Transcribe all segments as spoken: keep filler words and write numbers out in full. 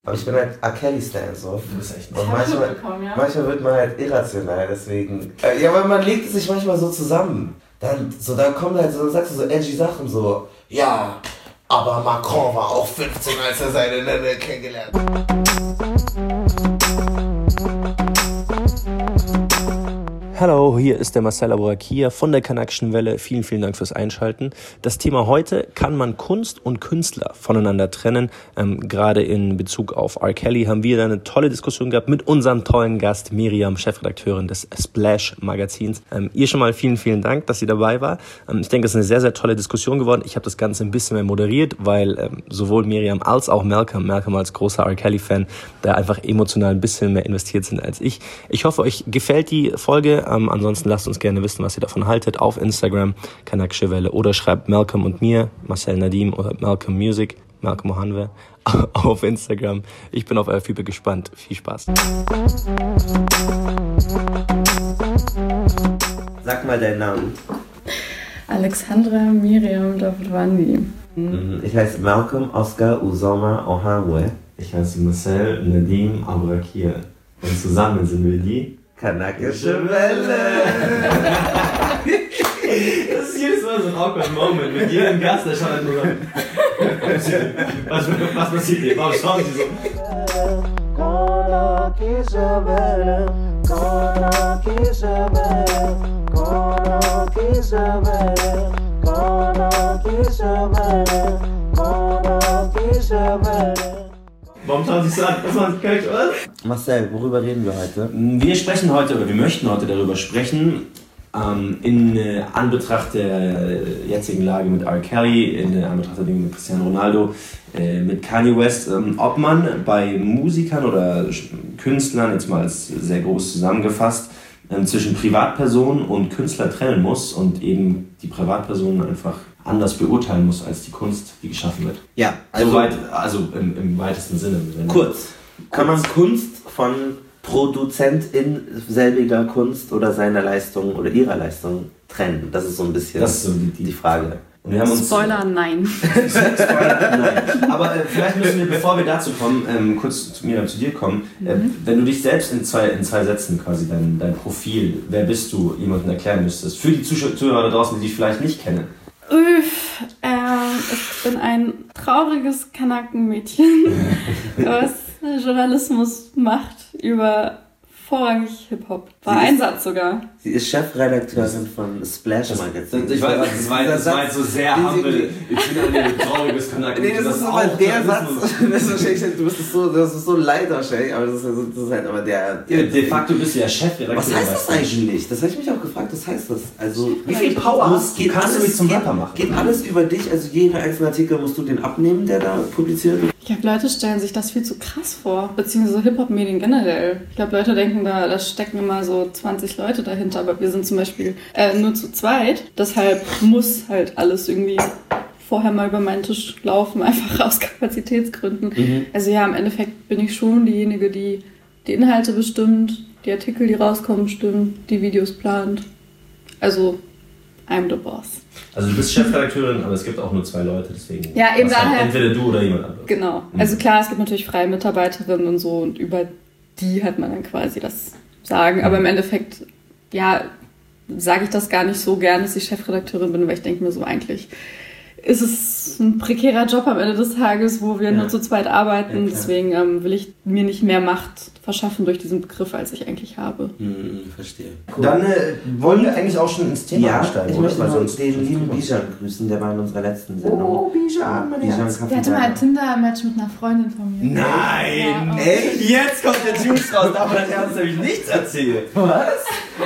Aber ich bin halt R. Kelly-Stan so. Du bist echt nicht. Und manchmal, ja. manchmal wird man halt irrational, deswegen. Äh, ja, weil man legt es sich manchmal so zusammen. Dann, so, dann kommt halt so, dann sagst du so edgy Sachen so, ja, aber Macron war auch fünfzehn, als er seine Nenne kennengelernt hat. Hallo, hier ist der Marcel Abourakia von der Kanakischen Welle. Vielen, vielen Dank fürs Einschalten. Das Thema heute: Kann man Kunst und Künstler voneinander trennen? Ähm, gerade in Bezug auf R. Kelly haben wir da eine tolle Diskussion gehabt mit unserem tollen Gast Miriam, Chefredakteurin des Splash Magazins. Ähm, ihr schon mal vielen, vielen Dank, dass sie dabei war. Ähm, ich denke, es ist eine sehr, sehr tolle Diskussion geworden. Ich habe das Ganze ein bisschen mehr moderiert, weil ähm, sowohl Miriam als auch Malcolm, Malcolm als großer R. Kelly-Fan, da einfach emotional ein bisschen mehr investiert sind als ich. Ich hoffe, euch gefällt die Folge. Ähm, ansonsten lasst uns gerne wissen, was ihr davon haltet, auf Instagram, Kanakische Welle, oder schreibt Malcolm und mir, Marcel Nadim oder Malcolm Music, Malcolm Mohanwe, auf Instagram. Ich bin auf euer Feedback gespannt. Viel Spaß. Sag mal deinen Namen. Alexandra Miriam Davutwandi. Ich heiße Malcolm Oscar Uzoma Ohanwe. Ich heiße Marcel Nadim Abourakia. Und zusammen sind wir die Kanakische Welle! Das ist jedes Mal so ein awkward Moment mit jedem Gast, der schaut nur was, was passiert hier? Warum schauen sie so? Kanakische Welle, Kanakische Welle, Kanakische Welle, Kanakische Welle, Kanakische Welle. Warum schauen Sie es an? Was machen Sie, König, oder? Marcel, worüber reden wir heute? Wir sprechen heute, oder wir möchten heute darüber sprechen, ähm, in äh, Anbetracht der jetzigen Lage mit R. Kelly, in äh, Anbetracht der Dinge mit Cristiano Ronaldo, äh, mit Kanye West, ähm, ob man bei Musikern oder Künstlern, jetzt mal als sehr groß zusammengefasst, ähm, zwischen Privatperson und Künstler trennen muss und eben die Privatperson einfach anders beurteilen muss als die Kunst, die geschaffen wird. Ja, also, so weit, also im, im weitesten Sinne. Kurz, kann man Kunst von Produzentin selbiger Kunst oder seiner Leistung oder ihrer Leistung trennen? Das ist so ein bisschen das ist so die, die, die Frage. Und wir haben uns Spoiler, nein. Spoiler, nein. Aber äh, vielleicht müssen wir, bevor wir dazu kommen, ähm, kurz zu mir, zu dir kommen. Äh, mhm. Wenn du dich selbst in zwei, in zwei Sätzen quasi, dein, dein Profil, wer bist du, jemandem erklären müsstest, für die Zuhörer da draußen, die dich vielleicht nicht kennen. Uff, äh, ich bin ein trauriges Kanakenmädchen, was Journalismus macht über vorrangig Hip-Hop. War ein Satz sogar. Sie ist Chefredakteurin von Splash Magazine. Ich weiß, das war, das war jetzt so sehr humble. Ich bin ein trauriges Kanaken. Nee, das, das ist aber der Satz. Das ist wahrscheinlich, du bist so, das ist so leider wahrscheinlich, aber das ist, das ist halt aber der... der De facto bist du ja Chefredakteur. Was heißt das eigentlich? Das habe ich mich auch gefragt, was heißt das? Also, wie viel Power hast du? Kannst du mich zum Rapper machen? Geht alles über dich? Also jeder einzelne Artikel musst du den abnehmen, der da publiziert wird? Ich glaube, Leute stellen sich das viel zu krass vor, beziehungsweise Hip-Hop-Medien generell. Ich glaube, Leute denken, da, da stecken immer so zwanzig Leute dahinter, aber wir sind zum Beispiel äh, nur zu zweit. Deshalb muss halt alles irgendwie vorher mal über meinen Tisch laufen, einfach aus Kapazitätsgründen. Mhm. Also ja, im Endeffekt bin ich schon diejenige, die die Inhalte bestimmt, die Artikel, die rauskommen, bestimmt, die Videos plant. Also, I'm the boss. Also du bist Chefredakteurin, aber es gibt auch nur zwei Leute, deswegen. Ja, eben daher. Halt entweder du oder jemand anderes. Genau. Mhm. Also klar, es gibt natürlich freie Mitarbeiterinnen und so und über die hat man dann quasi das Sagen. Mhm. Aber im Endeffekt, ja, sage ich das gar nicht so gern, dass ich Chefredakteurin bin, weil ich denke mir so, eigentlich ist es ein prekärer Job am Ende des Tages, wo wir ja. nur zu zweit arbeiten. Ja, deswegen ähm, will ich mir nicht mehr Macht verschaffen durch diesen Begriff, als ich eigentlich habe. Hm, verstehe. Cool. Dann äh, wollen wir eigentlich auch schon ins Thema ja, einsteigen. Ich möchte mal sonst den lieben Bijan grüßen, der war in unserer letzten Sendung. Oh, Bijan, mein Herz. Der hatte mal ein Tinder-Match mit einer Freundin von mir. Nein! Ja, ey, jetzt kommt der Juice raus, davon hat er uns nämlich nichts erzählt. Was?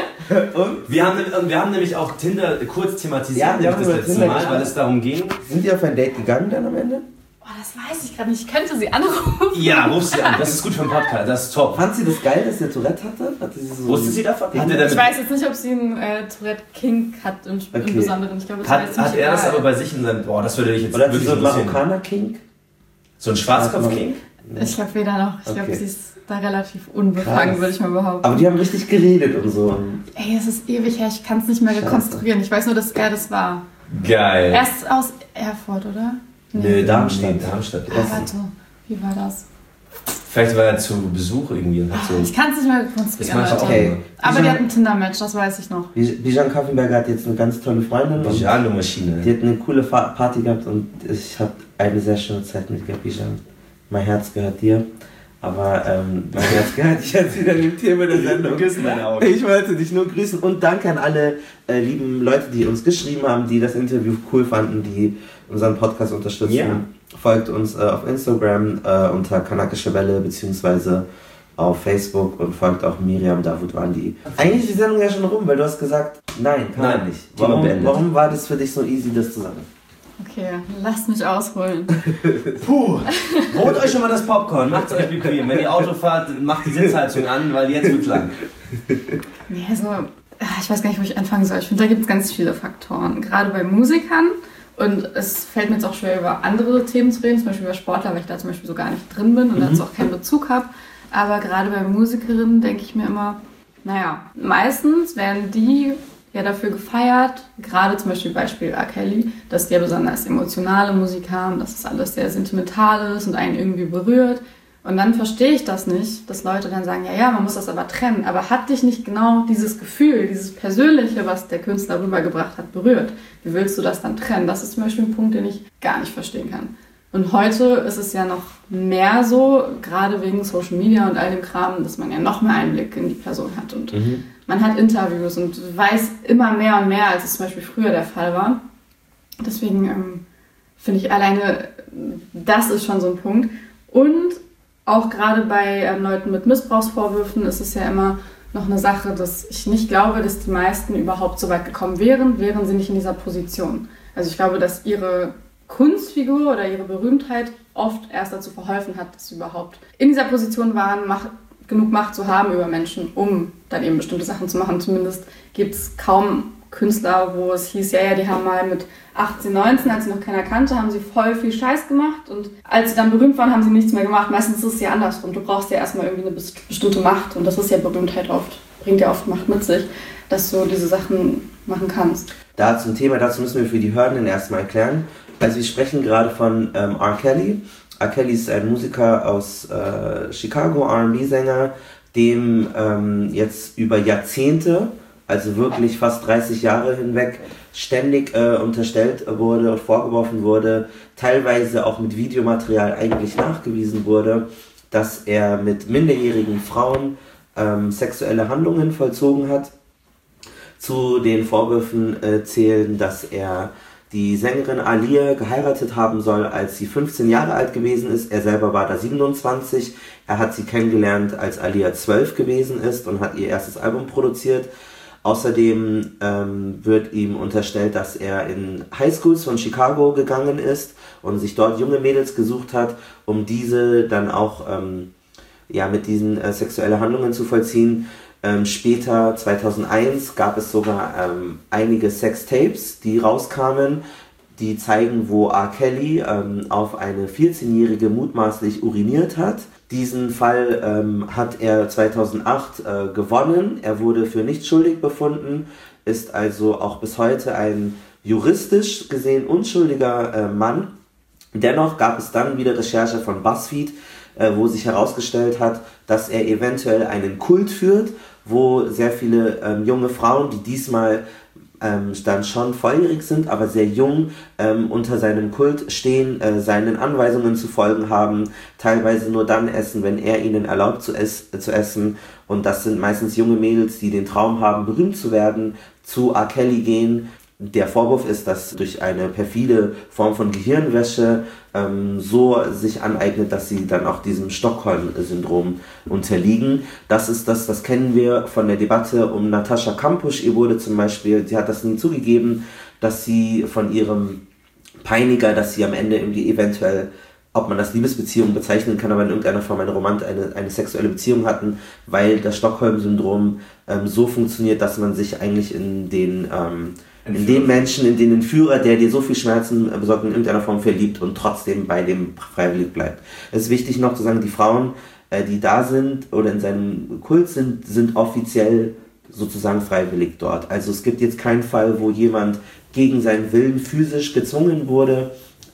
Und? Wir haben, wir haben nämlich auch Tinder kurz thematisiert, ja, das letzte Tinder Mal, weil es darum ging. Sind die auf ein Date gegangen dann am Ende? Oh, das weiß ich gerade nicht. Ich könnte sie anrufen. Ja, ruf sie an. Das ist gut für einen Podcast. Das ist top. Fand sie das geil, dass der Tourette hatte? hatte sie so Wusste sie davon? Hatte ich weiß jetzt nicht, ob sie einen äh, Tourette-Kink hat im, okay. im Besonderen. Ich glaube, das hat hat er das aber bei sich in seinem... Boah, das würde ich jetzt Oder wirklich so ein Marokkaner-Kink? So ein Schwarzkopf-Kink? Ich glaube weder noch. Ich okay. glaube, sie ist da relativ unbefangen, würde ich mal behaupten. Aber die haben richtig geredet und so. Ey, es ist ewig her. Ich kann es nicht mehr rekonstruieren. Ich weiß nur, dass er das war. Geil. Er ist aus Erfurt, oder? Nee, Darmstadt. Nee, Darmstadt. Ah, warte. Wie war das? Vielleicht war er zu Besuch irgendwie und hat so... Ich kann es nicht mehr rekonstruieren, Leute. Okay. Aber die hat ein Tinder-Match, das weiß ich noch. Bijan Kaffenberger hat jetzt eine ganz tolle Freundin. Bijan-Maschine. Die hat eine coole Party gehabt und ich habe eine sehr schöne Zeit mit Bijan. Mein Herz gehört dir. Aber ähm, mein Herz gehört dich jetzt wieder dem Thema der Sendung. Küssen deine Augen. Ich wollte dich nur grüßen und danke an alle äh, lieben Leute, die uns geschrieben haben, die das Interview cool fanden, die unseren Podcast unterstützen. Ja. Folgt uns äh, auf Instagram äh, unter Kanakische Welle beziehungsweise auf Facebook und folgt auch Miriam Davutwandi. Eigentlich ist die Sendung ja schon rum, weil du hast gesagt, nein, kann nein, man nicht. Warum, warum war das für dich so easy, das zu sagen? Okay, lasst mich ausholen. Puh, holt euch schon mal das Popcorn, macht es euch bequem. Wenn ihr Auto fahrt, macht die Sitzheizung an, weil jetzt wird's lang. Nee, also, ich weiß gar nicht, wo ich anfangen soll. Ich finde, da gibt es ganz viele Faktoren. Gerade bei Musikern. Und es fällt mir jetzt auch schwer, über andere Themen zu reden, zum Beispiel über Sportler, weil ich da zum Beispiel so gar nicht drin bin und mhm. dazu auch keinen Bezug habe. Aber gerade bei Musikerinnen denke ich mir immer, naja, meistens werden die ja dafür gefeiert, gerade zum Beispiel Beispiel R. Kelly, dass die ja besonders emotionale Musik haben, dass es alles sehr sentimental ist und einen irgendwie berührt. Und dann verstehe ich das nicht, dass Leute dann sagen, ja, ja, man muss das aber trennen. Aber hat dich nicht genau dieses Gefühl, dieses Persönliche, was der Künstler rübergebracht hat, berührt? Wie willst du das dann trennen? Das ist zum Beispiel ein Punkt, den ich gar nicht verstehen kann. Und heute ist es ja noch mehr so, gerade wegen Social Media und all dem Kram, dass man ja noch mehr Einblick in die Person hat. Und mhm. man hat Interviews und weiß immer mehr und mehr, als es zum Beispiel früher der Fall war. Deswegen ähm, finde ich alleine, das ist schon so ein Punkt. Und auch gerade bei ähm, Leuten mit Missbrauchsvorwürfen ist es ja immer noch eine Sache, dass ich nicht glaube, dass die meisten überhaupt so weit gekommen wären, wären sie nicht in dieser Position. Also ich glaube, dass ihre Kunstfigur oder ihre Berühmtheit oft erst dazu verholfen hat, dass sie überhaupt in dieser Position waren, Macht, genug Macht zu haben über Menschen, um dann eben bestimmte Sachen zu machen. Zumindest gibt es kaum Künstler, wo es hieß, ja, ja, die haben mal mit achtzehn, neunzehn, als sie noch keiner kannte, haben sie voll viel Scheiß gemacht und als sie dann berühmt waren, haben sie nichts mehr gemacht. Meistens ist es ja andersrum. Du brauchst ja erstmal irgendwie eine bestimmte Macht und das ist ja Berühmtheit oft, bringt ja oft Macht mit sich, dass du diese Sachen machen kannst. Da zum Thema, dazu müssen wir für die Hörenden erstmal erklären. Also wir sprechen gerade von ähm, R. Kelly. R. Kelly ist ein Musiker aus äh, Chicago, R and B-Sänger, dem ähm, jetzt über Jahrzehnte, also wirklich fast dreißig Jahre hinweg, ständig äh, unterstellt wurde und vorgeworfen wurde, teilweise auch mit Videomaterial eigentlich nachgewiesen wurde, dass er mit minderjährigen Frauen ähm, sexuelle Handlungen vollzogen hat. Zu den Vorwürfen äh, zählen, dass er die Sängerin Aaliyah geheiratet haben soll, als sie fünfzehn Jahre alt gewesen ist. Er selber war da siebenundzwanzig. Er hat sie kennengelernt, als Aaliyah zwölf gewesen ist und hat ihr erstes Album produziert. Außerdem ähm, wird ihm unterstellt, dass er in Highschools von Chicago gegangen ist und sich dort junge Mädels gesucht hat, um diese dann auch ähm, ja, mit diesen äh, sexuelle Handlungen zu vollziehen. Ähm, später, zweitausendeins, gab es sogar ähm, einige Sextapes, die rauskamen, die zeigen, wo R. Kelly ähm, auf eine vierzehnjährige mutmaßlich uriniert hat. Diesen Fall ähm, hat er zweitausendacht äh, gewonnen. Er wurde für nicht schuldig befunden, ist also auch bis heute ein juristisch gesehen unschuldiger äh, Mann. Dennoch gab es dann wieder Recherche von BuzzFeed, äh, wo sich herausgestellt hat, dass er eventuell einen Kult führt, wo sehr viele ähm, junge Frauen, die diesmal ähm, dann schon volljährig sind, aber sehr jung ähm, unter seinem Kult stehen, äh, seinen Anweisungen zu folgen haben, teilweise nur dann essen, wenn er ihnen erlaubt zu, ess- äh, zu essen. Und das sind meistens junge Mädels, die den Traum haben, berühmt zu werden, zu R. Kelly gehen. Der Vorwurf ist, dass durch eine perfide Form von Gehirnwäsche ähm, so sich aneignet, dass sie dann auch diesem Stockholm-Syndrom unterliegen. Das ist das, das kennen wir von der Debatte um Natascha Kampusch. Ihr wurde zum Beispiel, sie hat das nie zugegeben, dass sie von ihrem Peiniger, dass sie am Ende irgendwie eventuell, ob man das Liebesbeziehung bezeichnen kann, aber in irgendeiner Form eine Romant, eine, eine sexuelle Beziehung hatten, weil das Stockholm-Syndrom ähm, so funktioniert, dass man sich eigentlich in den ähm, in den Menschen, in den Führer, der dir so viel Schmerzen besorgt, in irgendeiner Form verliebt und trotzdem bei dem freiwillig bleibt. Es ist wichtig noch zu sagen, die Frauen, äh, die da sind oder in seinem Kult sind, sind offiziell sozusagen freiwillig dort. Also es gibt jetzt keinen Fall, wo jemand gegen seinen Willen physisch gezwungen wurde,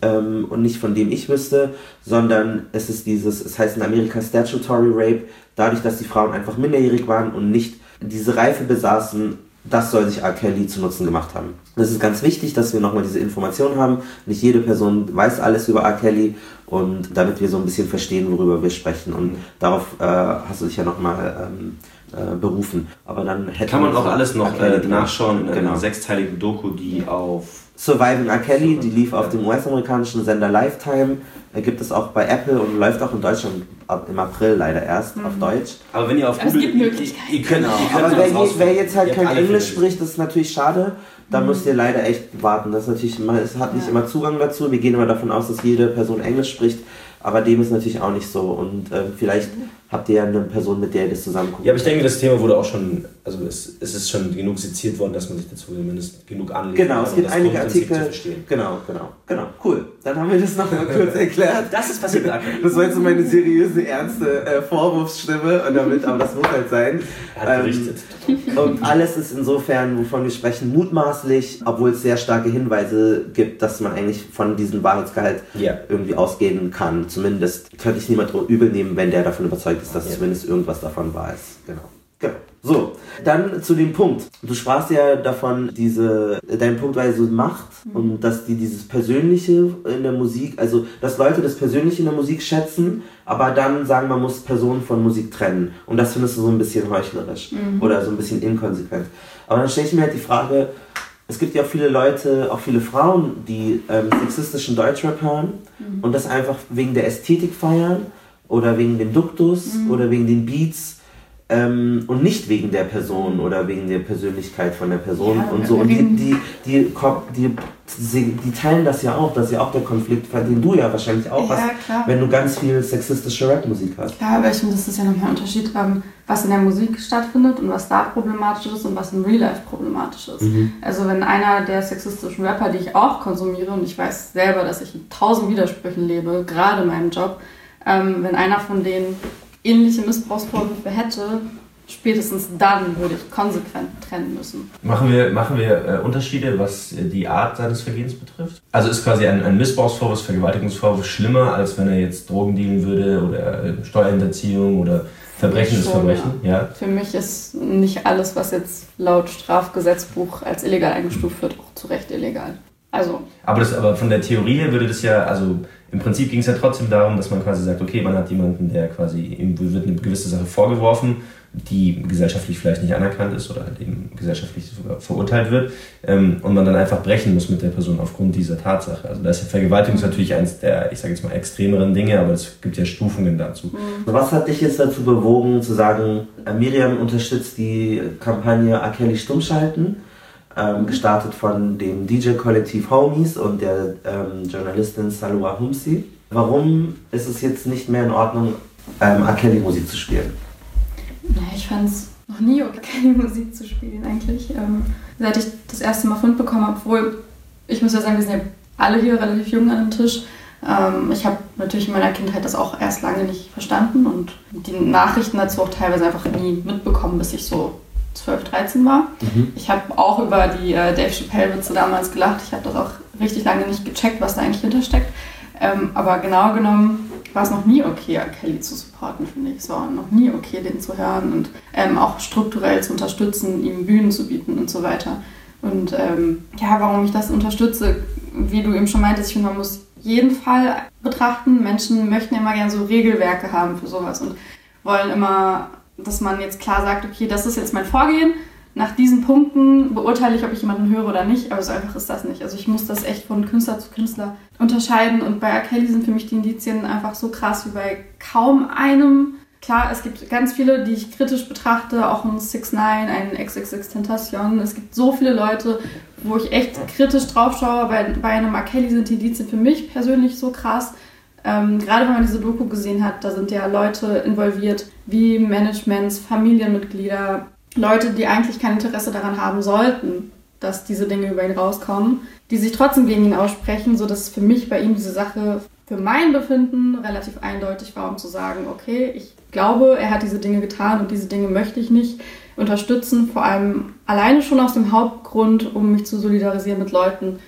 ähm, und nicht von dem ich wüsste, sondern es ist dieses, es heißt in Amerika Statutory Rape, dadurch, dass die Frauen einfach minderjährig waren und nicht diese Reife besaßen, das soll sich R. Kelly zu Nutzen gemacht haben. Das ist ganz wichtig, dass wir nochmal diese Information haben. Nicht jede Person weiß alles über R. Kelly und damit wir so ein bisschen verstehen, worüber wir sprechen. Und darauf äh, hast du dich ja nochmal ähm, äh, berufen. Aber dann hätte kann man auch alles noch äh, nachschauen in einer genau. sechsteiligen Doku, die auf Surviving R. Kelly, die lief auf dem U S-amerikanischen Sender Lifetime. Gibt es auch bei Apple und läuft auch in Deutschland ab im April leider erst mhm. auf Deutsch. Aber wenn ihr auf Google... Es gibt Möglichkeiten. Ihr könnt, genau. ihr könnt aber wer, je, wer jetzt halt kein Englisch Filme spricht, das ist natürlich schade. Da mhm. müsst ihr leider echt warten. Das ist natürlich, es hat nicht ja. immer Zugang dazu. Wir gehen immer davon aus, dass jede Person Englisch spricht. Aber dem ist natürlich auch nicht so. Und äh, vielleicht habt ihr ja eine Person, mit der ihr das zusammen guckt. Ja, aber ich denke, das Thema wurde auch schon, also es, es ist schon genug seziert worden, dass man sich dazu zumindest genug anlegt. Genau, es gibt einige Artikel. Genau, genau, genau. Cool. Dann haben wir das noch mal kurz erklärt. Das ist passiert. Das war jetzt so meine seriöse, ernste äh, Vorwurfsstimme. Und damit, aber das muss halt sein. Er hat berichtet. Ähm, und alles ist insofern, wovon wir sprechen, mutmaßlich, obwohl es sehr starke Hinweise gibt, dass man eigentlich von diesem Wahrheitsgehalt ja. irgendwie ausgehen kann. Zumindest könnte ich niemand übel nehmen, wenn der davon überzeugt ist, dass ja. zumindest irgendwas davon wahr ist. Genau. Genau. So, dann zu dem Punkt. Du sprachst ja davon, diese, dein Punkt war ja so Macht mhm. und dass die dieses Persönliche in der Musik, also dass Leute das Persönliche in der Musik schätzen, aber dann sagen, man muss Personen von Musik trennen. Und das findest du so ein bisschen heuchlerisch mhm. oder so ein bisschen inkonsequent. Aber dann stelle ich mir halt die Frage, es gibt ja auch viele Leute, auch viele Frauen, die ähm, sexistischen Deutschrap hören mhm. und das einfach wegen der Ästhetik feiern oder wegen dem Duktus mhm. oder wegen den Beats. Ähm, und nicht wegen der Person oder wegen der Persönlichkeit von der Person ja, und so. Und die, die, die, die, die, die teilen das ja auch, das ist ja auch der Konflikt, den du ja wahrscheinlich auch ja, hast, klar. wenn du ganz viel sexistische Rapmusik hast. Klar, aber ich finde, das ist ja nochmal ein Unterschied, was in der Musik stattfindet und was da problematisch ist und was im Real Life problematisch ist. Mhm. Also wenn einer der sexistischen Rapper, die ich auch konsumiere, und ich weiß selber, dass ich in tausend Widersprüchen lebe, gerade in meinem Job, ähm, wenn einer von denen ähnliche Missbrauchsvorwürfe hätte, spätestens dann würde ich konsequent trennen müssen. Machen wir, machen wir äh, Unterschiede, was äh, die Art seines Vergehens betrifft? Also ist quasi ein, ein Missbrauchsvorwurf, Vergewaltigungsvorwurf schlimmer, als wenn er jetzt Drogen dealen würde oder äh, Steuerhinterziehung oder Verbrechen ist Verbrechen? Ja. ja. Für mich ist nicht alles, was jetzt laut Strafgesetzbuch als illegal eingestuft wird, auch zu Recht illegal. Also. Aber, das, aber von der Theorie her würde das ja, also im Prinzip ging es ja trotzdem darum, dass man quasi sagt, okay, man hat jemanden, der quasi, ihm wird eine gewisse Sache vorgeworfen, die gesellschaftlich vielleicht nicht anerkannt ist oder halt eben gesellschaftlich sogar verurteilt wird ähm, und man dann einfach brechen muss mit der Person aufgrund dieser Tatsache. Also da ist ja Vergewaltigung natürlich eines der, ich sage jetzt mal, extremeren Dinge, aber es gibt ja Stufungen dazu. Mhm. Was hat dich jetzt dazu bewogen zu sagen, Miriam unterstützt die Kampagne R. Kelly stummschalten? Ähm, gestartet von dem D J-Kollektiv Homies und der ähm, Journalistin Salwa Humsi. Warum ist es jetzt nicht mehr in Ordnung, ähm, R. Kelly-Musik zu spielen? Na, ich fand es noch nie okay, R. Kelly-Musik zu spielen eigentlich. Ähm, seit ich das erste Mal Fund bekommen habe, obwohl, ich muss ja sagen, wir sind ja alle hier relativ jung an dem Tisch. Ähm, ich habe natürlich in meiner Kindheit das auch erst lange nicht verstanden und die Nachrichten dazu auch teilweise einfach nie mitbekommen, bis ich so zwölf, dreizehn war. Mhm. Ich habe auch über die äh, Dave Chappelle-Witze damals gelacht. Ich habe das auch richtig lange nicht gecheckt, was da eigentlich hintersteckt. Ähm, aber genau genommen war es noch nie okay, R. Kelly zu supporten, finde ich. Es war noch nie okay, den zu hören und ähm, auch strukturell zu unterstützen, ihm Bühnen zu bieten und so weiter. Und ähm, ja, warum ich das unterstütze, wie du eben schon meintest, ich finde, man muss jeden Fall betrachten. Menschen möchten immer gerne so Regelwerke haben für sowas und wollen immer, dass man jetzt klar sagt, okay, das ist jetzt mein Vorgehen, nach diesen Punkten beurteile ich, ob ich jemanden höre oder nicht, aber so einfach ist das nicht. Also ich muss das echt von Künstler zu Künstler unterscheiden und bei R. Kelly sind für mich die Indizien einfach so krass wie bei kaum einem. Klar, es gibt ganz viele, die ich kritisch betrachte, auch ein six nine, ein X X X Tentacion. Es gibt so viele Leute, wo ich echt kritisch drauf schaue. Bei, bei einem R. Kelly sind die Indizien für mich persönlich so krass. Ähm, gerade wenn man diese Doku gesehen hat, da sind ja Leute involviert, wie Managements, Familienmitglieder, Leute, die eigentlich kein Interesse daran haben sollten, dass diese Dinge über ihn rauskommen, die sich trotzdem gegen ihn aussprechen, sodass für mich bei ihm diese Sache für mein Befinden relativ eindeutig war, um zu sagen, okay, ich glaube, er hat diese Dinge getan und diese Dinge möchte ich nicht unterstützen, vor allem alleine schon aus dem Hauptgrund, um mich zu solidarisieren mit Leuten,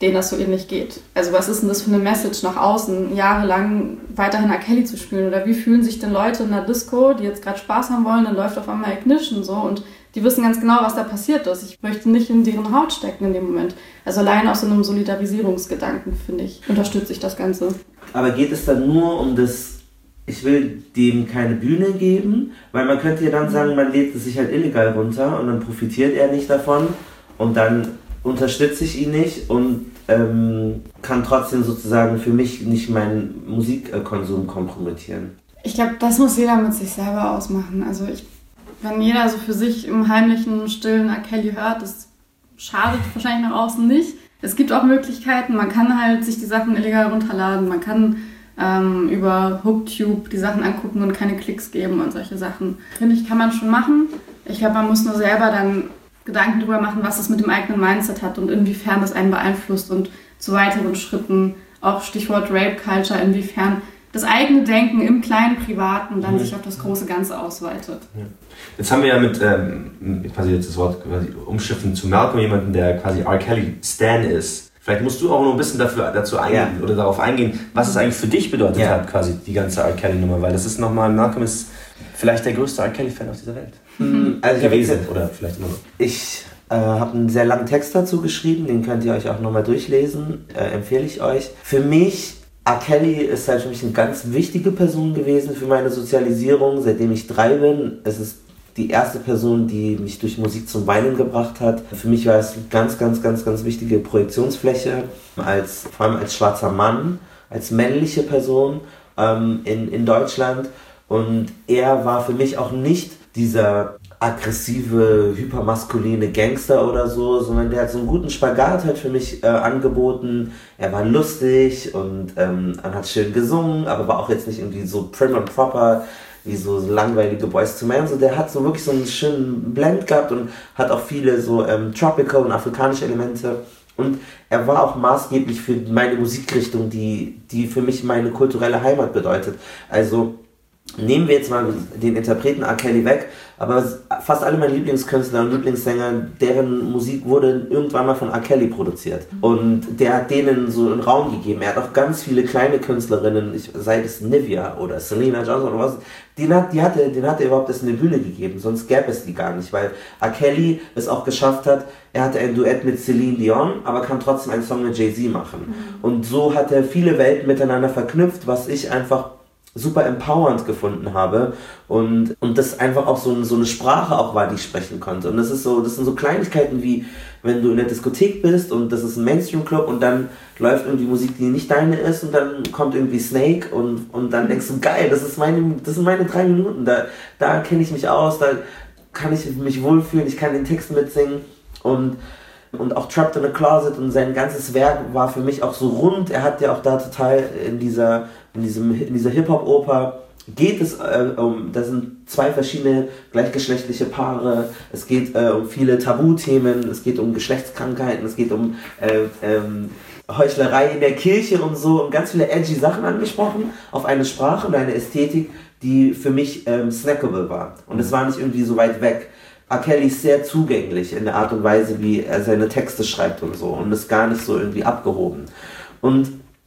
denen das so ähnlich geht. Also was ist denn das für eine Message nach außen, jahrelang weiterhin R. Kelly zu spielen? Oder wie fühlen sich denn Leute in der Disco, die jetzt gerade Spaß haben wollen, dann läuft auf einmal Ignition so und die wissen ganz genau, was da passiert ist. Ich möchte nicht in deren Haut stecken in dem Moment. Also allein aus so einem Solidarisierungsgedanken, finde ich, unterstütze ich das Ganze. Aber geht es dann nur um das, ich will dem keine Bühne geben? Weil man könnte ja dann sagen, man lädt es sich halt illegal runter und dann profitiert er nicht davon und dann unterstütze ich ihn nicht und ähm, kann trotzdem sozusagen für mich nicht meinen Musikkonsum kompromittieren. Ich glaube, das muss jeder mit sich selber ausmachen. Also ich, wenn jeder so für sich im heimlichen, stillen R. Kelly hört, das schadet wahrscheinlich nach außen nicht. Es gibt auch Möglichkeiten, man kann halt sich die Sachen illegal runterladen, man kann ähm, über Hooktube die Sachen angucken und keine Klicks geben und solche Sachen. Finde ich, kann man schon machen. Ich glaube, man muss nur selber dann Gedanken darüber machen, was das mit dem eigenen Mindset hat und inwiefern das einen beeinflusst und zu weiteren Schritten, auch Stichwort Rape Culture, inwiefern das eigene Denken im kleinen Privaten dann mhm. sich auf das große Ganze ausweitet. Ja. Jetzt haben wir ja mit, ähm, quasi jetzt das Wort quasi umschiffen zu Malcolm, jemanden, der quasi R. Kelly Stan ist. Vielleicht musst du auch noch ein bisschen dafür, dazu eingehen ja. oder darauf eingehen, was es eigentlich für dich bedeutet ja. hat, quasi die ganze R. Kelly-Nummer, weil das ist nochmal, Malcolm ist vielleicht der größte R. Kelly-Fan auf dieser Welt. Mhm. Also gewesen oder vielleicht immer noch. Ich äh, habe einen sehr langen Text dazu geschrieben, den könnt ihr euch auch nochmal durchlesen, äh, empfehle ich euch. Für mich, R. Kelly ist halt für mich eine ganz wichtige Person gewesen für meine Sozialisierung, seitdem ich drei bin. Es ist die erste Person, die mich durch Musik zum Weinen gebracht hat. Für mich war es eine ganz, ganz, ganz, ganz wichtige Projektionsfläche, als, vor allem als schwarzer Mann, als männliche Person ähm, in, in Deutschland. Und er war für mich auch nicht dieser aggressive, hypermaskuline Gangster oder so, sondern der hat so einen guten Spagat halt für mich äh, angeboten. Er war lustig und ähm, er hat schön gesungen, aber war auch jetzt nicht irgendwie so prim and proper, wie so langweilige Boyz two Men. So, der hat so wirklich so einen schönen Blend gehabt und hat auch viele so ähm, tropical und afrikanische Elemente. Und er war auch maßgeblich für meine Musikrichtung, die, die für mich meine kulturelle Heimat bedeutet. Also nehmen wir jetzt mal den Interpreten R. Kelly weg, aber fast alle meine Lieblingskünstler und Lieblingssänger, deren Musik wurde irgendwann mal von R. Kelly produziert. Und der hat denen so einen Raum gegeben. Er hat auch ganz viele kleine Künstlerinnen, ich, sei es Nivea oder Selena Johnson oder was, den hat, die hatte, den hat er überhaupt erst eine Bühne gegeben, sonst gäbe es die gar nicht, weil R. Kelly es auch geschafft hat, er hatte ein Duett mit Celine Dion, aber kann trotzdem einen Song mit Jay-Z machen. Mhm. Und so hat er viele Welten miteinander verknüpft, was ich einfach super empowernd gefunden habe und, und das einfach auch so, so eine Sprache auch war, die ich sprechen konnte. Und das ist so, das sind so Kleinigkeiten wie, wenn du in der Diskothek bist und das ist ein Mainstream-Club und dann läuft irgendwie Musik, die nicht deine ist und dann kommt irgendwie Snake und, und dann denkst du, geil, das ist meine, das sind meine drei Minuten, da, da kenne ich mich aus, da kann ich mich wohlfühlen, ich kann den Text mitsingen und Und auch Trapped in a Closet und sein ganzes Werk war für mich auch so rund. Er hat ja auch da total in dieser, in diesem, in dieser Hip-Hop-Oper geht es äh, um, da sind zwei verschiedene gleichgeschlechtliche Paare, es geht äh, um viele Tabuthemen, es geht um Geschlechtskrankheiten, es geht um äh, ähm, Heuchlerei in der Kirche und so und ganz viele edgy Sachen angesprochen auf eine Sprache und eine Ästhetik, die für mich ähm, snackable war. Und es war nicht irgendwie so weit weg. R. Kelly ist sehr zugänglich in der Art und Weise, wie er seine Texte schreibt und so und ist gar nicht so irgendwie abgehoben. Und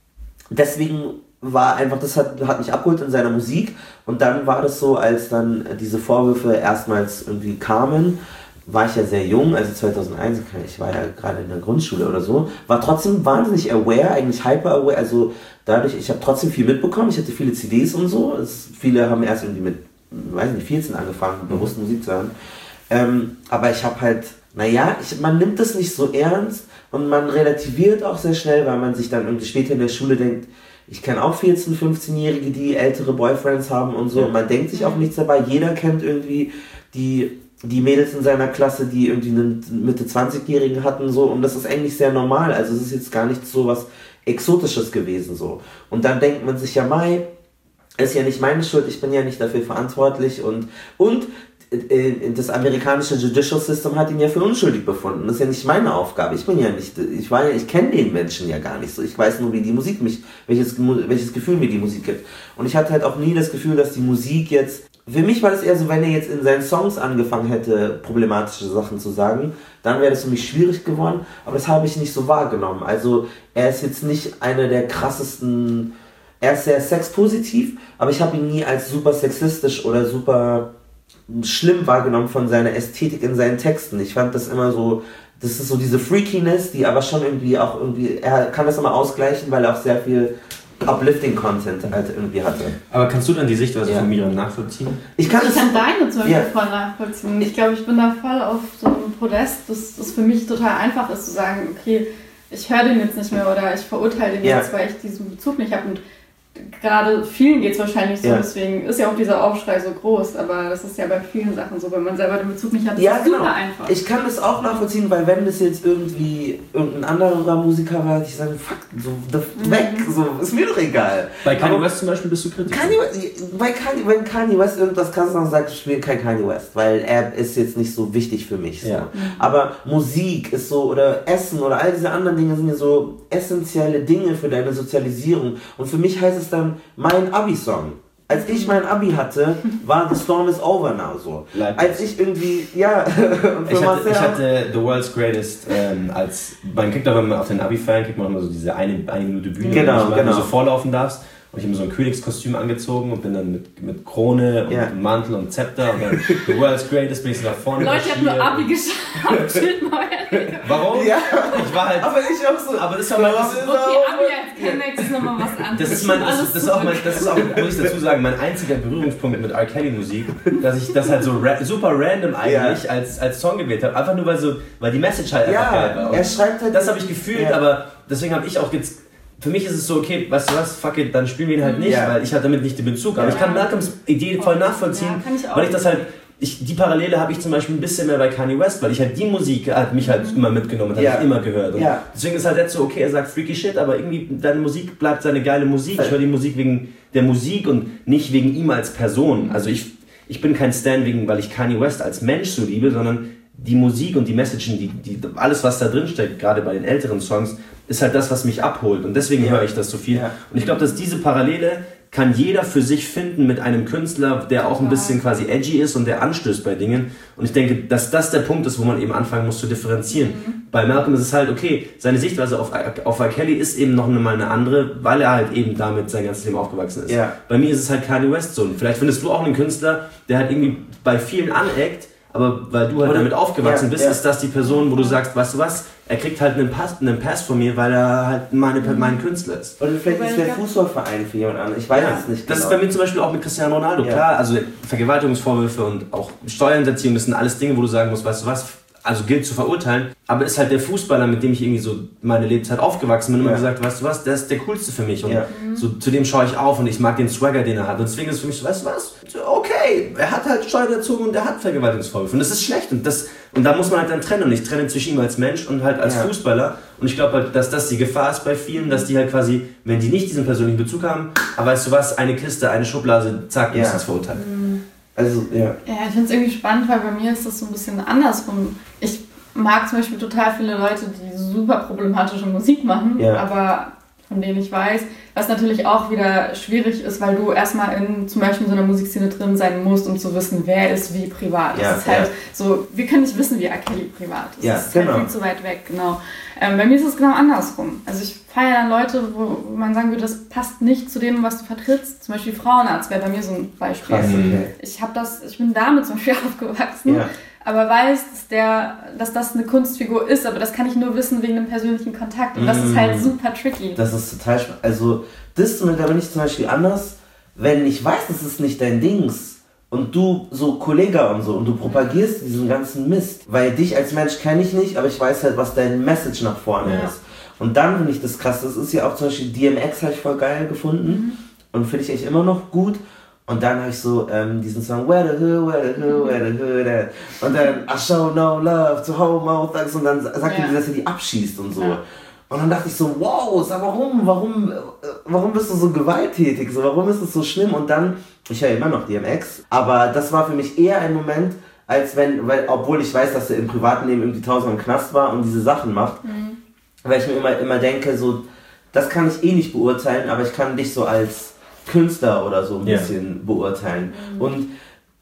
deswegen war einfach, das hat, hat mich abgeholt in seiner Musik und dann war das so, als dann diese Vorwürfe erstmals irgendwie kamen, war ich ja sehr jung, also zweitausendeins, ich war ja gerade in der Grundschule oder so, war trotzdem wahnsinnig aware, eigentlich hyper aware, also dadurch, ich habe trotzdem viel mitbekommen, ich hatte viele C Ds und so, es, viele haben erst irgendwie mit, weiß nicht, vierzehn angefangen, bewusst Musik zu hören. Ähm, aber ich habe halt, naja, ich, man nimmt das nicht so ernst und man relativiert auch sehr schnell, weil man sich dann irgendwie später in der Schule denkt, ich kenne auch vierzehn-, fünfzehnjährige, die ältere Boyfriends haben und so. Und man denkt sich auch nichts dabei. Jeder kennt irgendwie die, die Mädels in seiner Klasse, die irgendwie einen Mitte zwanzigjährigen hatten so. Und das ist eigentlich sehr normal. Also es ist jetzt gar nicht so was Exotisches gewesen so. Und dann denkt man sich ja, Mai, ist ja nicht meine Schuld, ich bin ja nicht dafür verantwortlich und, und das amerikanische Judicial System hat ihn ja für unschuldig befunden. Das ist ja nicht meine Aufgabe. Ich bin ja nicht, ich war ja, ich kenne den Menschen ja gar nicht so. Ich weiß nur, wie die Musik mich, welches, welches Gefühl mir die Musik gibt. Und ich hatte halt auch nie das Gefühl, dass die Musik jetzt für mich war das eher so, wenn er jetzt in seinen Songs angefangen hätte, problematische Sachen zu sagen, dann wäre das für mich schwierig geworden, aber das habe ich nicht so wahrgenommen. Also er ist jetzt nicht einer der krassesten, er ist sehr sexpositiv, aber ich habe ihn nie als super sexistisch oder super schlimm wahrgenommen von seiner Ästhetik in seinen Texten. Ich fand das immer so, das ist so diese Freakiness, die aber schon irgendwie auch irgendwie, er kann das immer ausgleichen, weil er auch sehr viel Uplifting-Content halt irgendwie hatte. Aber kannst du dann die Sichtweise ja. von Miriam nachvollziehen? Ich kann, ich kann deine zum Beispiel ja. voll nachvollziehen. Ich glaube, ich bin da voll auf so einem Podest, dass es für mich total einfach ist zu sagen, okay, ich höre den jetzt nicht mehr oder ich verurteile den ja. jetzt, weil ich diesen Bezug nicht habe. Und gerade vielen geht es wahrscheinlich so, ja. deswegen ist ja auch dieser Aufschrei so groß, aber das ist ja bei vielen Sachen so, wenn man selber den Bezug nicht hat, ja, ist genau. super einfach. Ich kann das auch nachvollziehen, weil wenn das jetzt irgendwie irgendein anderer Musiker war, ich sage, fuck, so, mhm. weg, so, ist mir doch egal. Bei Kanye West zum Beispiel bist du kritisch? Kanye, bei Kanye, wenn Kanye West irgendwas kannst du noch sagen, ich spiele kein Kanye West, weil er ist jetzt nicht so wichtig für mich. So. Ja. Mhm. Aber Musik ist so, oder Essen oder all diese anderen Dinge sind ja so essentielle Dinge für deine Sozialisierung. Und für mich heißt es dann, mein Abi-Song. Als ich mein Abi hatte, war The Storm is Over Now so. Like als ich irgendwie, ja. Und ich, hatte, ich hatte The World's Greatest ähm, als, man kriegt auch, wenn man auf den Abi feiern, kriegt man immer so diese eine, eine Minute Bühne, genau, wo genau. du so vorlaufen darfst. Und ich habe mir so ein Königskostüm angezogen und bin dann mit, mit Krone und yeah. Mantel und Zepter und dann The World's Greatest bin ich so nach vorne. Leute, ich habe nur Abi geschafft. Warum? Ja. Ich war halt. Aber ich auch so. Aber das ist ja mein. Okay, Abi als Kennex ist nochmal was anderes. Das ist mein, das, das, das ist auch mein, das ist auch, muss ich dazu sagen, mein einziger Berührungspunkt mit R. Kelly Musik, dass ich das halt so ra- super random eigentlich ja. als, als Song gewählt habe. Einfach nur weil so, weil die Message halt ja, einfach geil war. Und er schreibt halt. Das habe ich gefühlt, ja. aber deswegen habe ich auch jetzt. Für mich ist es so, okay, weißt du was, fuck it, dann spielen wir ihn halt nicht, ja. weil ich halt damit nicht den Bezug. Aber ja. ich kann Malcolms Idee voll nachvollziehen, ja, kann ich auch. Weil ich das halt, ich, die Parallele habe ich zum Beispiel ein bisschen mehr bei Kanye West, weil ich halt die Musik hat mich halt mhm. immer mitgenommen, hat ja. ich immer gehört. Und ja. deswegen ist halt jetzt so, okay, er sagt freaky shit, aber irgendwie deine Musik bleibt seine geile Musik. Ich höre die Musik wegen der Musik und nicht wegen ihm als Person. Also ich, ich bin kein Stan wegen, weil ich Kanye West als Mensch so liebe, sondern die Musik und die Messagen, die, die, alles was da drin steckt, gerade bei den älteren Songs, ist halt das, was mich abholt und deswegen ja. höre ich das so viel. Ja. Und ich glaube, dass diese Parallele kann jeder für sich finden mit einem Künstler, der auch ein bisschen quasi edgy ist und der anstößt bei Dingen. Und ich denke, dass das der Punkt ist, wo man eben anfangen muss zu differenzieren. Mhm. Bei Malcolm ist es halt, okay, seine Sichtweise auf, auf R. Kelly ist eben noch mal eine andere, weil er halt eben damit sein ganzes Leben aufgewachsen ist. Ja. Bei mir ist es halt Kanye West so. Und vielleicht findest du auch einen Künstler, der halt irgendwie bei vielen aneckt, aber weil du halt Oder, damit aufgewachsen ja, bist, ja. ist das die Person, wo du sagst, weißt du was, er kriegt halt einen Pass, einen Pass von mir, weil er halt meine, mein Künstler ist. Oder vielleicht ist der Fußballverein für jemand anderes, ich weiß ja, es nicht Das genau. ist bei mir zum Beispiel auch mit Cristiano Ronaldo, ja. klar, also Vergewaltigungsvorwürfe und auch Steuerhinterziehung, das sind alles Dinge, wo du sagen musst, weißt du was, also gilt zu verurteilen, aber ist halt der Fußballer, mit dem ich irgendwie so meine Lebzeit aufgewachsen bin, immer ja. gesagt, weißt du was, der ist der coolste für mich und ja. so, zu dem schaue ich auf und ich mag den Swagger, den er hat und deswegen ist es für mich so, weißt du was, okay, er hat halt Steuer erzogen und er hat Vergewaltigungsvorwürfe und das ist schlecht und das und da muss man halt dann trennen und ich trenne zwischen ihm als Mensch und halt als ja. Fußballer und ich glaube halt, dass das die Gefahr ist bei vielen, dass die halt quasi, wenn die nicht diesen persönlichen Bezug haben, aber weißt du was, eine Kiste, eine Schublade, zack, du ja. bist das verurteilt. Mhm. Also, ja. Ja, ich finde es irgendwie spannend, weil bei mir ist das so ein bisschen andersrum. Ich mag zum Beispiel total viele Leute, die super problematische Musik machen, ja. aber von denen ich weiß, was natürlich auch wieder schwierig ist, weil du erstmal in zum Beispiel in so einer Musikszene drin sein musst, um zu wissen, wer ist wie privat. Ja, das ist halt ja. so, wir können nicht wissen, wie R. Kelly privat ist. Ja, das ist genau. halt viel zu weit weg, genau. Ähm, bei mir ist es genau andersrum. Also ich feiere dann Leute, wo man sagen würde, das passt nicht zu dem, was du vertrittst. Zum Beispiel Frauenarzt wäre bei mir so ein Beispiel. Krass, okay. Ich habe das, ich bin damit zum Beispiel aufgewachsen. Ja. Aber weiß, dass, der, dass das eine Kunstfigur ist, aber das kann ich nur wissen wegen einem persönlichen Kontakt. Und das mm. ist halt super tricky. Das ist total spannend. Also, das da bin ich zum Beispiel anders, wenn ich weiß, das ist nicht dein Dings und du so Kollega und so und du propagierst diesen ganzen Mist, weil dich als Mensch kenne ich nicht, aber ich weiß halt, was dein Message nach vorne ja. ist. Und dann finde ich das krass. Das ist ja auch zum Beispiel D M X habe ich voll geil gefunden mhm. und finde ich echt immer noch gut. Und dann habe ich so ähm, diesen Song Where the Hood, Where the Hood, Where the Hood at? Und dann I show no love to homo thugs und dann sagt ja. er, dass er die abschießt und so. Ja. Und dann dachte ich so, wow, sag warum, warum, warum bist du so gewalttätig, so, warum ist das so schlimm? Und dann, ich höre immer noch D M X, aber das war für mich eher ein Moment, als wenn, weil, obwohl ich weiß, dass er im privaten Leben irgendwie tausendmal im Knast war und diese Sachen macht, mhm. weil ich mir immer, immer denke, so, das kann ich eh nicht beurteilen, aber ich kann dich so als Künstler oder so ein bisschen yeah. beurteilen. Mhm. Und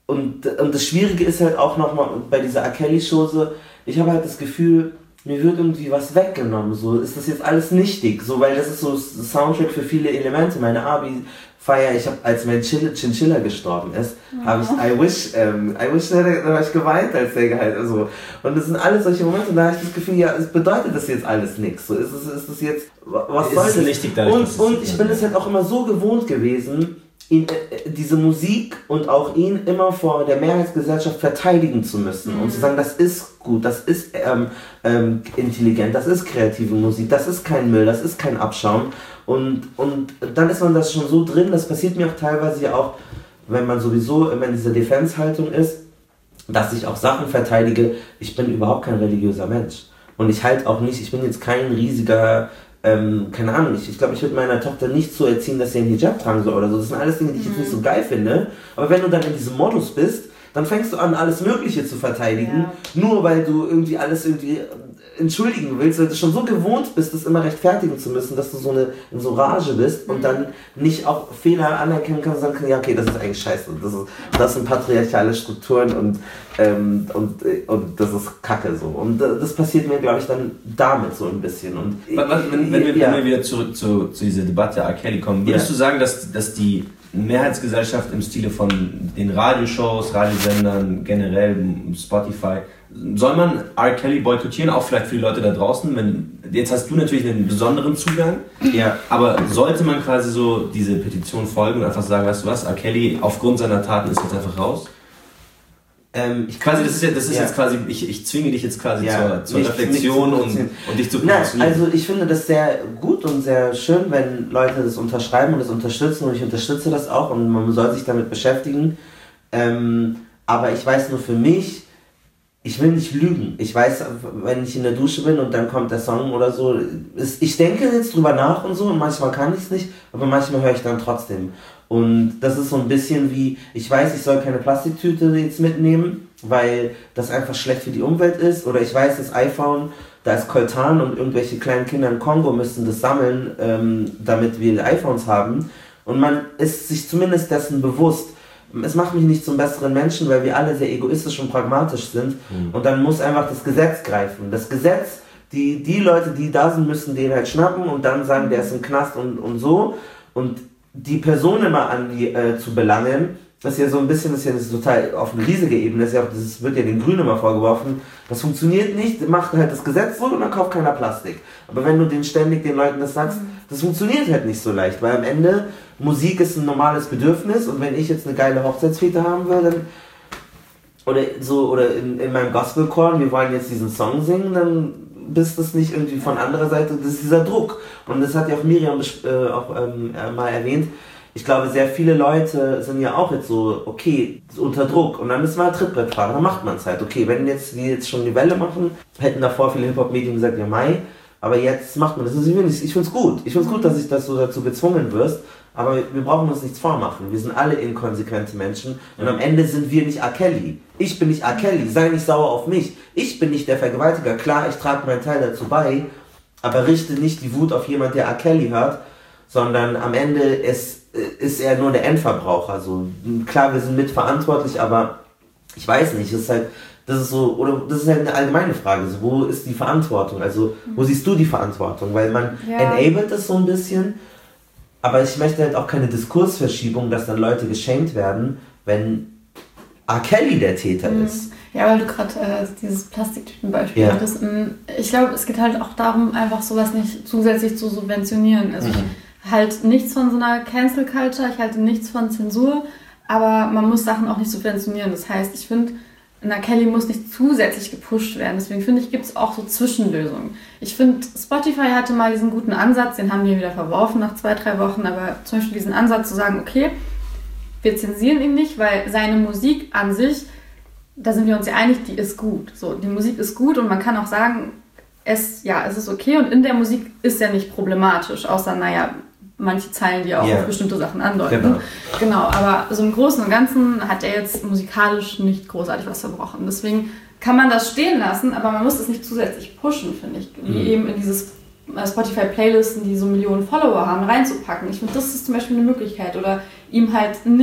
und, und das Schwierige ist halt auch nochmal bei dieser R. Kelly-Show so, ich habe halt das Gefühl, mir wird irgendwie was weggenommen, so, ist das jetzt alles nichtig, so, weil das ist so Soundtrack für viele Elemente, meine Abi-Feier, ich habe, als mein Chinchilla gestorben ist, ja. habe ich, I wish, ähm, I wish, da habe ich geweint, als der halt, also, und das sind alles solche Momente, und da habe ich das Gefühl, ja, es bedeutet das jetzt alles nichts, so, ist es, ist das jetzt, was soll das? Nichtig dadurch, und, und ich bin es halt auch immer so gewohnt gewesen, ihn, äh, diese Musik und auch ihn immer vor der Mehrheitsgesellschaft verteidigen zu müssen, mhm. und zu sagen, das ist gut, das ist ähm, ähm, intelligent, das ist kreative Musik, das ist kein Müll, das ist kein Abschaum, und, und dann ist man das schon so drin, das passiert mir auch teilweise ja auch, wenn man sowieso immer in dieser Defense-Haltung ist, dass ich auch Sachen verteidige, ich bin überhaupt kein religiöser Mensch und ich halt auch nicht, ich bin jetzt kein riesiger Ähm, keine Ahnung, ich, ich glaube, ich würde meiner Tochter nicht so erziehen, dass sie einen Hijab tragen soll oder so. Das sind alles Dinge, die ich jetzt nicht so geil finde. Aber wenn du dann in diesem Modus bist, dann fängst du an, alles Mögliche zu verteidigen, ja. nur weil du irgendwie alles irgendwie entschuldigen willst, weil du schon so gewohnt bist, das immer rechtfertigen zu müssen, dass du so eine, in so Rage bist und dann nicht auch Fehler anerkennen kannst und sagen kannst, ja okay, das ist eigentlich scheiße, das, ist, das sind patriarchale Strukturen und, ähm, und, und das ist Kacke so. Und das passiert mir, glaube ich, dann damit so ein bisschen. Und was, wenn, wenn, wir, ja. wenn wir wieder zurück zu, zu dieser Debatte R. Kelly kommen, würdest ja. du sagen, dass, dass die Mehrheitsgesellschaft im Stile von den Radioshows, Radiosendern, generell Spotify, soll man R. Kelly boykottieren, auch vielleicht für die Leute da draußen? Wenn, jetzt hast du natürlich einen besonderen Zugang, ja. aber sollte man quasi so diese Petition folgen und einfach sagen, weißt du was, R. Kelly aufgrund seiner Taten ist jetzt einfach raus? Ähm, ich quasi, das ist, das ist ja. jetzt quasi, ich, ich zwinge dich jetzt quasi ja, zur, zur nicht, Reflexion nicht und, und dich zu positionieren. Also ich finde das sehr gut und sehr schön, wenn Leute das unterschreiben und das unterstützen, und ich unterstütze das auch und man soll sich damit beschäftigen. Ähm, aber ich weiß nur für mich, ich will nicht lügen. Ich weiß, wenn ich in der Dusche bin und dann kommt der Song oder so, ist, ich denke jetzt drüber nach und so und manchmal kann ich es nicht, aber manchmal höre ich dann trotzdem. Und das ist so ein bisschen wie, ich weiß, ich soll keine Plastiktüte jetzt mitnehmen, weil das einfach schlecht für die Umwelt ist. Oder ich weiß, das iPhone, da ist Coltan und irgendwelche kleinen Kinder in Kongo müssen das sammeln, ähm, damit wir iPhones haben. Und man ist sich zumindest dessen bewusst. Es macht mich nicht zum besseren Menschen, weil wir alle sehr egoistisch und pragmatisch sind. Mhm. Und dann muss einfach das Gesetz greifen. Das Gesetz, die, die Leute, die da sind, müssen den halt schnappen und dann sagen, der ist im Knast und, und so. Und die Person immer an die äh, zu belangen, das ist ja so ein bisschen, das ist ja das total auf eine riesige Ebene, das, ist ja auch, das wird ja den Grünen immer vorgeworfen, das funktioniert nicht, macht halt das Gesetz so und dann kauft keiner Plastik. Aber wenn du den ständig den Leuten das sagst, das funktioniert halt nicht so leicht, weil am Ende, Musik ist ein normales Bedürfnis und wenn ich jetzt eine geile Hochzeitsfete haben will, dann oder so, oder in, in meinem Gospelchor, wir wollen jetzt diesen Song singen, dann bist das nicht irgendwie von anderer Seite, das ist dieser Druck. Und das hat ja auch Miriam äh, auch ähm, mal erwähnt. Ich glaube, sehr viele Leute sind ja auch jetzt so, okay, unter Druck. Und dann müssen wir halt Trittbrett fahren, dann macht man es halt. Okay, wenn jetzt wir jetzt schon die Welle machen, hätten davor viele Hip-Hop-Medien gesagt, ja Mai, aber jetzt macht man das. Ich finde es gut. Ich finde es gut, dass ich das so dazu gezwungen wirst. Aber wir brauchen uns nichts vormachen. Wir sind alle inkonsequente Menschen. Und am Ende sind wir nicht R. Kelly. Ich bin nicht R. Kelly. Sei nicht sauer auf mich. Ich bin nicht der Vergewaltiger. Klar, ich trage meinen Teil dazu bei. Aber richte nicht die Wut auf jemanden, der R. Kelly hört. Sondern am Ende ist, ist er nur der Endverbraucher. So, klar, wir sind mitverantwortlich, aber ich weiß nicht. Das ist halt, das ist so, oder das ist halt eine allgemeine Frage. So, wo ist die Verantwortung? Also, wo siehst du die Verantwortung? Weil man ja. enabled das so ein bisschen. Aber ich möchte halt auch keine Diskursverschiebung, dass dann Leute geschämt werden, wenn R. Kelly der Täter mhm. ist. Ja, weil du gerade äh, dieses Plastiktütenbeispiel ja. hattest. Ich glaube, es geht halt auch darum, einfach sowas nicht zusätzlich zu subventionieren. Also mhm. ich halte nichts von so einer Cancel Culture, ich halte nichts von Zensur, aber man muss Sachen auch nicht subventionieren. Das heißt, ich finde, R. Kelly muss nicht zusätzlich gepusht werden. Deswegen finde ich, gibt es auch so Zwischenlösungen. Ich finde, Spotify hatte mal diesen guten Ansatz, den haben wir wieder verworfen nach zwei, drei Wochen, aber zum Beispiel diesen Ansatz zu sagen, okay, wir zensieren ihn nicht, weil seine Musik an sich, da sind wir uns ja einig, die ist gut. So, die Musik ist gut und man kann auch sagen, es, ja, es ist okay und in der Musik ist ja nicht problematisch, außer, naja, manche Zeilen, die auch yeah. auf bestimmte Sachen andeuten. Genau. genau, aber so im Großen und Ganzen hat er jetzt musikalisch nicht großartig was verbrochen. Deswegen kann man das stehen lassen, aber man muss es nicht zusätzlich pushen, finde ich. Wie mhm. eben in dieses Spotify-Playlisten, die so Millionen Follower haben, reinzupacken. Ich finde, das ist zum Beispiel eine Möglichkeit. Oder ihm halt nicht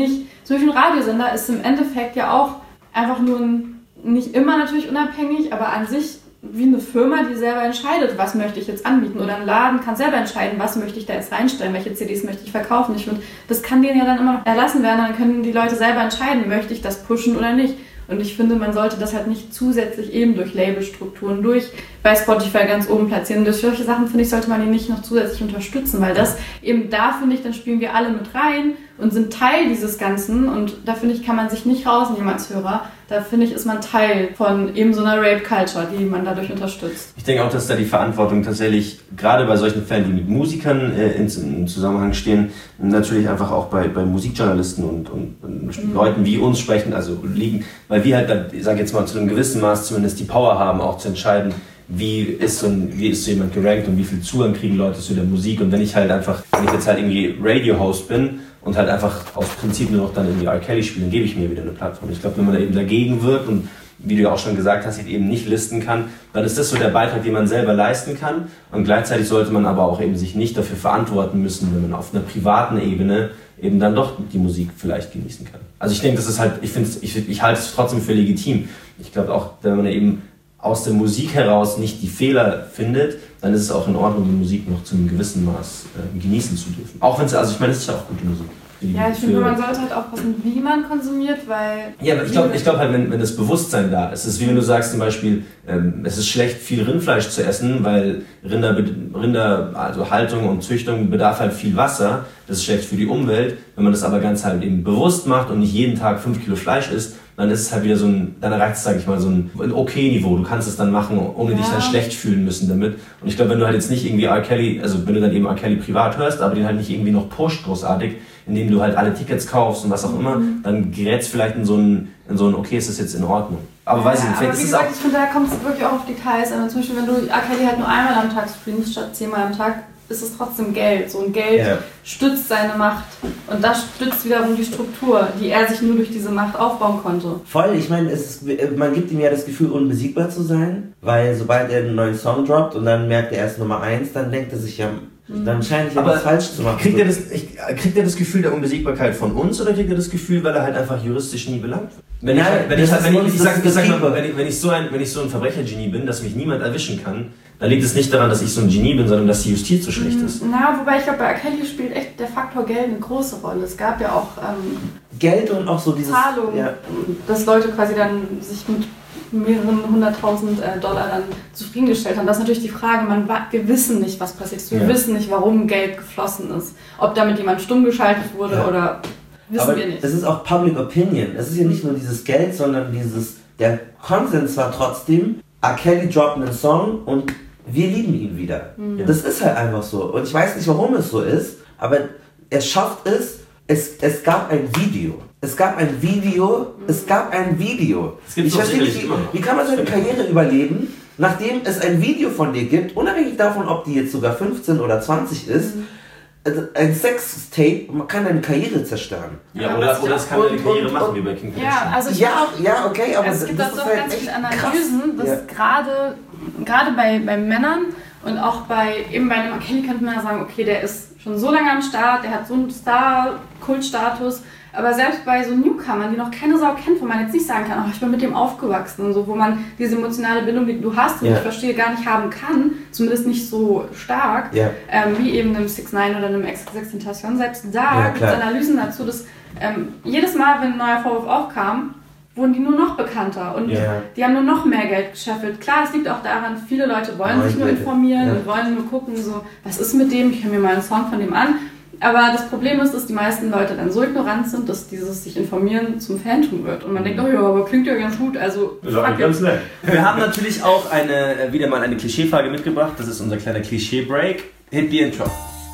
zum Beispiel ein Radiosender ist im Endeffekt ja auch einfach nur ein, nicht immer natürlich unabhängig, aber an sich wie eine Firma, die selber entscheidet, was möchte ich jetzt anbieten. Oder ein Laden kann selber entscheiden, was möchte ich da jetzt reinstellen, welche C Ds möchte ich verkaufen. Ich finde, das kann denen ja dann immer noch erlassen werden, dann können die Leute selber entscheiden, möchte ich das pushen oder nicht. Und ich finde, man sollte das halt nicht zusätzlich eben durch Labelstrukturen, durch bei Spotify ganz oben platzieren. Durch solche Sachen, finde ich, sollte man ihn nicht noch zusätzlich unterstützen, weil das eben da, finde ich, dann spielen wir alle mit rein und sind Teil dieses Ganzen. Und da, finde ich, kann man sich nicht rausnehmen als Hörer. Da, finde ich, ist man Teil von eben so einer Rape-Culture, die man dadurch unterstützt. Ich denke auch, dass da die Verantwortung tatsächlich, gerade bei solchen Fällen, die mit Musikern äh, in, in Zusammenhang stehen, natürlich einfach auch bei, bei Musikjournalisten und, und, und mhm. Leuten wie uns sprechen, also liegen, weil wir halt, ich sage jetzt mal, zu einem gewissen Maß zumindest die Power haben, auch zu entscheiden, wie ist so, ein, wie ist so jemand gerankt und wie viel Zugang kriegen Leute zu der Musik. Und wenn ich halt einfach, wenn ich jetzt halt irgendwie Radio-Host bin und halt einfach aus Prinzip nur noch dann irgendwie R. Kelly spiele, dann gebe ich mir wieder eine Plattform. Ich glaube, wenn man da eben dagegen wirkt und wie du ja auch schon gesagt hast, eben nicht listen kann, dann ist das so der Beitrag, den man selber leisten kann. Und gleichzeitig sollte man aber auch eben sich nicht dafür verantworten müssen, wenn man auf einer privaten Ebene eben dann doch die Musik vielleicht genießen kann. Also ich denke, das ist halt, ich finde, ich, ich halte es trotzdem für legitim. Ich glaube auch, wenn man eben aus der Musik heraus nicht die Fehler findet, dann ist es auch in Ordnung, die Musik noch zu einem gewissen Maß äh, genießen zu dürfen. Auch wenn es, also ich meine, es ist ja auch gute Musik. Ja, ich finde, man sollte halt aufpassen, wie man konsumiert, weil... Ja, aber ich glaube ich glaub halt, wenn, wenn das Bewusstsein da ist, es ist wie wenn du sagst zum Beispiel, ähm, es ist schlecht, viel Rindfleisch zu essen, weil Rinder, Rinder, also Haltung und Züchtung bedarf halt viel Wasser, das ist schlecht für die Umwelt. Wenn man das aber ganz halt eben bewusst macht und nicht jeden Tag fünf Kilo Fleisch isst, dann ist es halt wieder so ein, dann erreicht es, sag ich mal, so ein, ein okay-Niveau. Du kannst es dann machen, ohne ja. dich dann schlecht fühlen müssen damit. Und ich glaube, wenn du halt jetzt nicht irgendwie R. Kelly, also wenn du dann eben R. Kelly privat hörst, aber den halt nicht irgendwie noch pusht großartig, indem du halt alle Tickets kaufst und was auch immer, mhm. dann gerätst vielleicht in so ein, in so ein, okay, ist das jetzt in Ordnung. Aber weiß ja, ich nicht, vielleicht aber wie ist gesagt, es auch... ich finde, da kommt es wirklich auch auf Details an. Zum Beispiel, wenn du R. Kelly halt nur einmal am Tag streamst, statt zehnmal am Tag, ist es trotzdem Geld. So ein Geld ja. stützt seine Macht und das stützt wiederum die Struktur, die er sich nur durch diese Macht aufbauen konnte. Voll, ich meine, es ist, man gibt ihm ja das Gefühl, unbesiegbar zu sein, weil sobald er einen neuen Song droppt und dann merkt er erst Nummer eins, dann denkt er sich ja, dann scheint ja was falsch zu machen. Kriegt er, das, kriegt er das Gefühl der Unbesiegbarkeit von uns oder kriegt er das Gefühl, weil er halt einfach juristisch nie belangt wird? Wenn ich, Nein, wenn ich, wenn ich, ich, sag, ich sag mal, wenn ich, wenn ich so ein, wenn ich so ein Verbrechergenie bin, dass mich niemand erwischen kann, dann liegt es nicht daran, dass ich so ein Genie bin, sondern dass die Justiz so schlecht ist. Na, wobei ich glaube, bei R. Kelly spielt echt der Faktor Geld eine große Rolle. Es gab ja auch ähm, Geld und auch so dieses Zahlung, ja. dass Leute quasi dann sich mit mehreren hunderttausend Dollar dann zufriedengestellt haben. Das ist natürlich die Frage, man, wir wissen nicht, was passiert ist. Wir ja. wissen nicht, warum Geld geflossen ist. Ob damit jemand stumm geschaltet wurde ja. oder wissen Aber wir nicht. Es ist auch Public Opinion. Es ist ja nicht nur dieses Geld, sondern dieses, der Konsens war trotzdem, R. Kelly droppt einen Song und wir lieben ihn wieder. Mhm. Das ist halt einfach so. Und ich weiß nicht, warum es so ist, aber er schafft es, es, es gab ein Video. Es gab ein Video, mhm. es gab ein Video. Ich verstehe nicht, wie, wie kann man seine Karriere überleben, nachdem es ein Video von dir gibt, unabhängig davon, ob die jetzt sogar fünfzehn oder zwanzig ist, mhm. ein Sextape, man kann deine Karriere zerstören. Ja, oder, oder es kann deine Karriere und, machen, und, wie bei King ja, also ja, ja, okay, aber es gibt das auch ist so halt ganz echt viele Analysen, krass. dass Ja. gerade gerade bei, bei Männern und auch bei eben bei einem R. Kelly könnte man ja sagen, okay, der ist schon so lange am Start, der hat so einen Star-Kultstatus, aber selbst bei so Newcomern, die noch keine Sau kennt, wo man jetzt nicht sagen kann, oh, ich bin mit dem aufgewachsen und so, wo man diese emotionale Bindung, die du hast und ja. ich verstehe, gar nicht haben kann, zumindest nicht so stark, ja. ähm, wie eben einem six nine oder einem X sixtentacion, selbst da ja, gibt es Analysen dazu, dass ähm, jedes Mal, wenn ein neuer Vorwurf aufkam, wurden die nur noch bekannter und yeah. die haben nur noch mehr Geld gescheffelt. Klar, es liegt auch daran, viele Leute wollen oh, sich nur informieren ja. und wollen nur gucken, so, was ist mit dem, ich höre mir mal einen Song von dem an. Aber das Problem ist, dass die meisten Leute dann so ignorant sind, dass dieses sich informieren zum Phantom wird. Und man denkt, oh ja, aber klingt ja ganz gut, also... Ja, ganz nett. Wir haben natürlich auch eine, wieder mal eine Klischeefrage mitgebracht. Das ist unser kleiner Klischee-Break. Hit the intro.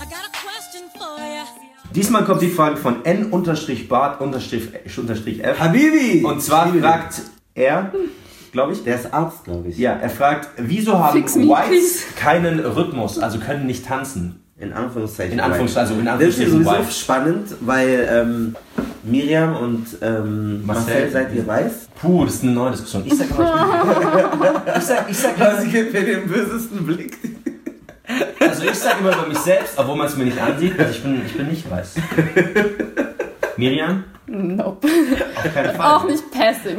Diesmal kommt die Frage von N-Bart-F. Habibi! Und zwar fragt er, glaube ich, der ist Arzt, glaube ich. Ja, er fragt, wieso haben Whites please. keinen Rhythmus, also können nicht tanzen? In Anführungszeichen. In Anführungszeichen, also in Anführungszeichen. Das ist sowieso spannend, weil ähm, Miriam und ähm, Marcel, Marcel, seid ihr weiß? Puh, das ist eine neue Diskussion. Ich sag immer, ich sag, ich sag, also, sie gibt mir den bösesten Blick. Also ich sag immer über mich selbst, obwohl man es mir nicht ansieht, also ich bin, ich bin nicht weiß. Miriam? Nope. Auf keinen Fall. Auch nicht Passing.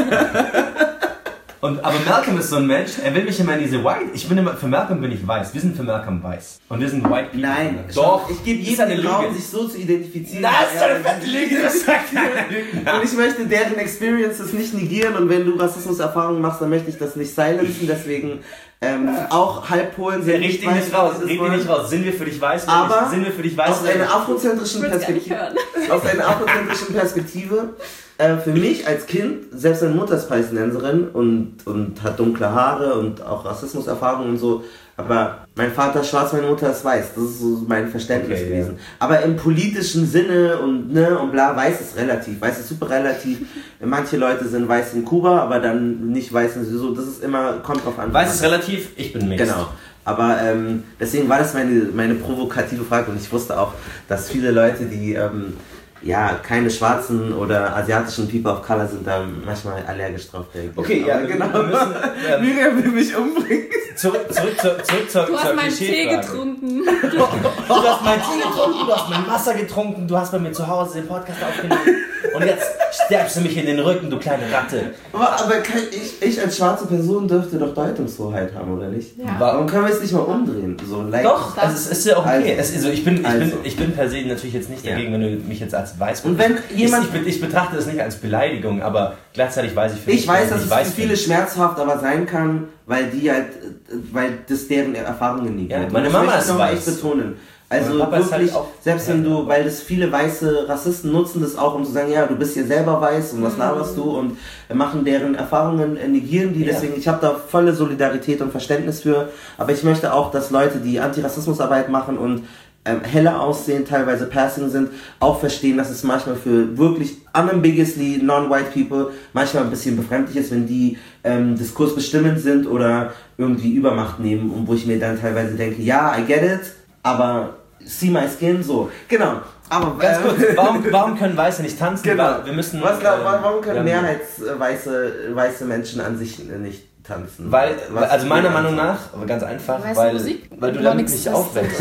Und, aber Malcolm ist so ein Mensch, er will mich immer in diese White... Ich bin immer, für Malcolm bin ich weiß. Wir sind für Malcolm weiß. Und wir sind White people. Nein, doch. Ich gebe jedem den Raum, sich so zu identifizieren. Das ist eine fette Lüge, das sagt keiner. Und ich möchte deren Experiences nicht negieren. Und wenn du Rassismus-Erfahrungen machst, dann möchte ich das nicht silenzen. Deswegen ähm, auch Halbpolen sind nicht weiß. Nicht raus, red dir nicht raus. Sind wir für dich weiß? Aber sind wir für dich weiß? Aus einer afrozentrischen Perspektive... Aus einer afrozentrischen Perspektive... Äh, für mich als Kind, selbst meine Mutter ist Palästinenserin und, und hat dunkle Haare und auch Rassismuserfahrungen und so, aber mein Vater ist schwarz, meine Mutter ist weiß. Das ist so mein Verständnis okay, gewesen. Ja. Aber im politischen Sinne und ne und bla, weiß ist relativ. Weiß ist super relativ. Manche Leute sind weiß in Kuba, aber dann nicht weiß in so. Das ist immer, kommt drauf an. Weiß ist relativ, ich bin mixed. Genau. Aber ähm, deswegen war das meine, meine provokative Frage und ich wusste auch, dass viele Leute, die ähm, ja, keine schwarzen oder asiatischen People of Color sind da manchmal allergisch drauf reagieren. Okay, ja, genau. Wir müssen, ja. Miriam will mich umbringen. Zurück, zurück, zurück, zurück zur Du hast meinen Tee getrunken. Du hast meinen Tee getrunken, du hast mein Wasser getrunken, du hast bei mir zu Hause den Podcast aufgenommen und jetzt sterbst du mich in den Rücken, du kleine Ratte. Aber, aber kann ich, ich als schwarze Person dürfte doch Deutungshoheit haben, oder nicht? Ja. Warum können wir es nicht mal umdrehen? So, like doch, also es ist ja auch okay. Also, also ich, bin, ich, also. bin, ich bin per se natürlich jetzt nicht dagegen, ja. wenn du mich jetzt als weiß und wenn jemand ich, ich, ich betrachte es nicht als Beleidigung, aber gleichzeitig weiß ich für Ich mich, weiß, dass es weiß für viele schmerzhaft aber sein kann, weil die halt, weil das deren Erfahrungen nicht ja, gibt. meine Mama ist weiß. Echt betonen. Also wirklich, halt auch, selbst wenn du, weil das viele weiße Rassisten nutzen das auch, um zu sagen, ja, du bist hier selber weiß und was laberst du und machen deren Erfahrungen, negieren die, deswegen, ja. Ich habe da volle Solidarität und Verständnis für, aber ich möchte auch, dass Leute, die Antirassismusarbeit machen und ähm, heller aussehen, teilweise passing sind, auch verstehen, dass es manchmal für wirklich unambiguously non-white people manchmal ein bisschen befremdlich ist, wenn die ähm, diskursbestimmend sind oder irgendwie Übermacht nehmen und wo ich mir dann teilweise denke, ja, I get it, aber see my skin, so. Genau. Aber ganz kurz, warum, warum können Weiße nicht tanzen? Genau. Wir müssen, Was, äh, warum können mehrheitsweiße weiße Menschen an sich nicht tanzen? Weil, Was also meiner Meinung nach, aber ganz einfach, weiße weil, Musik? weil du damit nicht aufwächst.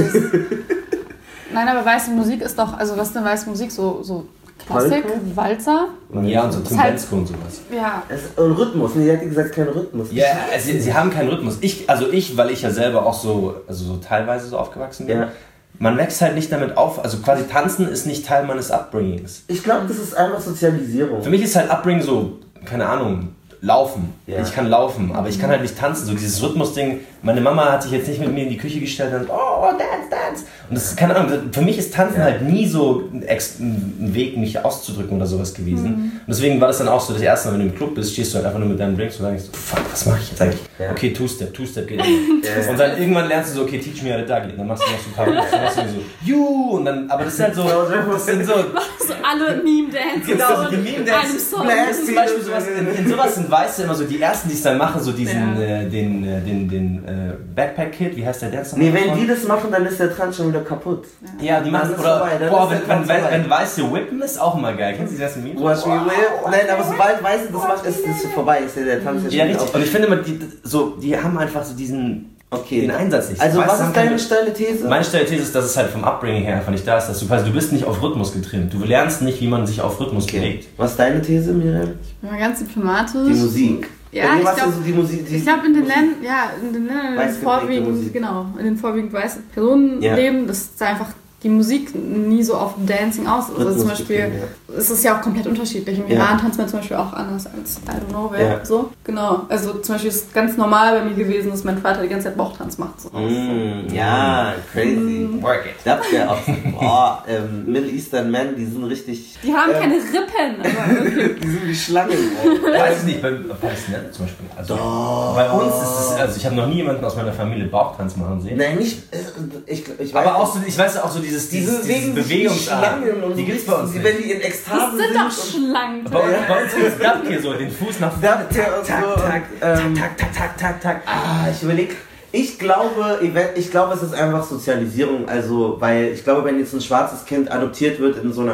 Nein, aber weiße Musik ist doch, also was ist denn weiße Musik? So, so Klassik, Walzer? Ja, und so Tim Bensko und sowas. Ja. Und Rhythmus, nee, die hat gesagt, kein Rhythmus. Ja, also, sie, sie haben keinen Rhythmus. Ich, also ich, weil ich ja selber auch so, also so teilweise so aufgewachsen bin, ja. Man wächst halt nicht damit auf, also quasi tanzen ist nicht Teil meines Upbringings. Ich glaube, das ist einfach Sozialisierung. Für mich ist halt Upbringing so, keine Ahnung, laufen. Ja. Ich kann laufen, aber ich kann halt nicht tanzen. So dieses Rhythmus-Ding. Meine Mama hat sich jetzt nicht mit mir in die Küche gestellt und oh, dance, dance. Und das ist, keine Ahnung, für mich ist Tanzen ja. halt nie so ein, ein Weg, mich auszudrücken oder sowas gewesen. Mhm. Und deswegen war das dann auch so, das erste Mal, wenn du im Club bist, stehst du halt einfach nur mit deinen Drinks und sagst, fuck, was mach ich jetzt eigentlich? Ja. Okay, Two-Step, Two-Step geht immer. Ja. Und dann irgendwann lernst du so, okay, teach me how to duggy. Und dann machst du noch so ein paar Moves, dann machst du so, you, und dann, aber das ist halt so, das sind so... so alle Meme-Dance. Genau, die Meme-Dance. Das ist zum Beispiel sowas, in, in sowas sind Weiße immer so die ersten, die es dann machen, so diesen, ja. äh, den, äh, den, den äh, Backpack-Kid, wie heißt der Dance? Nee, wenn die das machen, dann ist der Trans schon wieder kaputt. Ja, die machen, oder, vorbei, boah, wenn, wenn, wenn, wenn Weiße whippen, ist auch immer geil. Kennst du das Meme? Watch me whip. Nein, aber sobald Weiße das macht, ist es vorbei, ist der, der Tanz ja schon ja, richtig. Und ich finde immer, die, so, die haben einfach so diesen... Okay, den Einsatz nicht. Also was ist deine steile These? Meine steile These ist, dass es halt vom Upbringing her einfach nicht da ist. Dass du quasi, du bist nicht auf Rhythmus getrimmt. Du lernst nicht, wie man sich auf Rhythmus okay. bewegt. Was ist deine These, Miriam? Ich bin mal ganz diplomatisch. Die Musik. Ja, ich glaube, also die Musik, die ich glaube in den Ländern, ja, in den Ländern vorwiegend, genau, in den vorwiegend weißen Personen ja. leben, das ist einfach die Musik nie so auf Dancing aus. Also zum Beispiel, ja. es ist ja auch komplett unterschiedlich. Im Iran ja. tanzt man zum Beispiel auch anders als I don't know wer. Ja. So, genau. Also zum Beispiel ist es ganz normal bei mir gewesen, dass mein Vater die ganze Zeit Bauchtanz macht. So. Mm, ja, crazy. Mm. Work it. Das wäre auch, boah, ähm, Middle Eastern Men, die sind richtig... Die haben ähm, keine Rippen. Aber okay. Die sind wie Schlangen. Weiß ich nicht, bei Palästinensern zum Beispiel. Also Doch. Bei uns ist es, also ich habe noch nie jemanden aus meiner Familie Bauchtanz machen sehen. Nein, nicht, ich, ich weiß aber auch so, ich weiß auch so dieses Dieses, dieses Bewegungsart, die, die gibt's bei uns nicht. Wenn die in Ekstase sind. Das sind doch Schlangen. Bei, bei uns ist es hier so, den Fuß nach vorne. Tak, tak, tak, ähm, tak, tak, tak, tak, tak. Ah, ich überlege. Ich glaube, ich glaube, es ist einfach Sozialisierung. Also, weil ich glaube, wenn jetzt ein schwarzes Kind adoptiert wird in so einer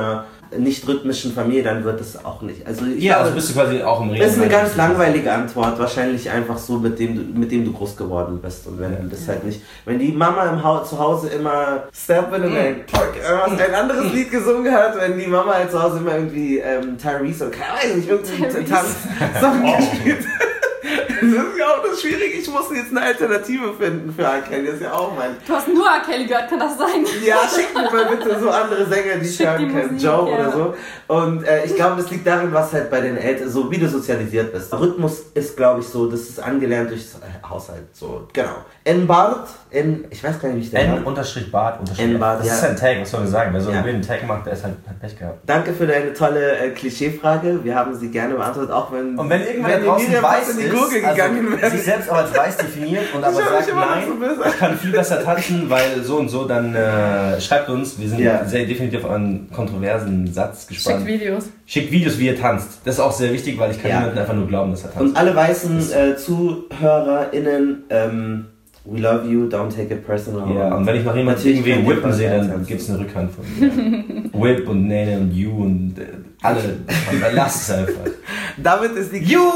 nicht rhythmischen Familie, dann wird es auch nicht. Also ich ja, glaube, also bist du quasi auch im Reden. Das ist eine ganz langweilige Antwort, wahrscheinlich einfach so, mit dem du, mit dem du groß geworden bist. Und wenn ja. das halt nicht, wenn die Mama im Haus, zu Hause immer Step in a Park, äh, ein anderes Lied gesungen hat, wenn die Mama halt zu Hause immer irgendwie ähm, Tyrese oder keine Ahnung, nicht irgendwie Tanz-Sachen gespielt hat. Das ist ja auch das Schwierige, ich muss jetzt eine Alternative finden für R. Kelly, das ist ja auch mein... Du hast nur R. Kelly gehört, kann das sein? Ja, schick mir mal bitte so andere Sänger, die ich hören kann, Joe ja. oder so. Und äh, ich glaube, das liegt darin, was halt bei den Eltern, so wie du sozialisiert bist. Der Rhythmus ist, glaube ich, so, das ist angelernt durch Haushalt, so, genau. N-Bart, N, ich weiß gar nicht, wie ich den N-Bart, N-Bart, das ja. ist ein Tag, was soll ich sagen, wer so ja. einen Tag macht, der ist halt Pech gehabt. Danke für deine tolle äh, Klischeefrage, wir haben sie gerne beantwortet, auch wenn... Und wenn irgendwer draußen weiß in die Gurgel ist, gegangen also sich selbst auch als weiß definiert und aber sagt, nein, so ich kann viel besser tanzen, weil so und so, dann äh, schreibt uns, wir sind ja. sehr definitiv auf einen kontroversen Satz gespannt. Schickt Videos. Schickt Videos, wie ihr tanzt. Das ist auch sehr wichtig, weil ich kann ja. niemandem einfach nur glauben, dass er tanzt. Und alle weißen äh, ZuhörerInnen, ähm, we love you, don't take it personal. Ja, und wenn ich noch jemanden irgendwie whippen sehe, dann gibt es eine Rückhand von mir. Whip und Nene und You und äh, alle. Dann lasst es einfach. Damit ist die You!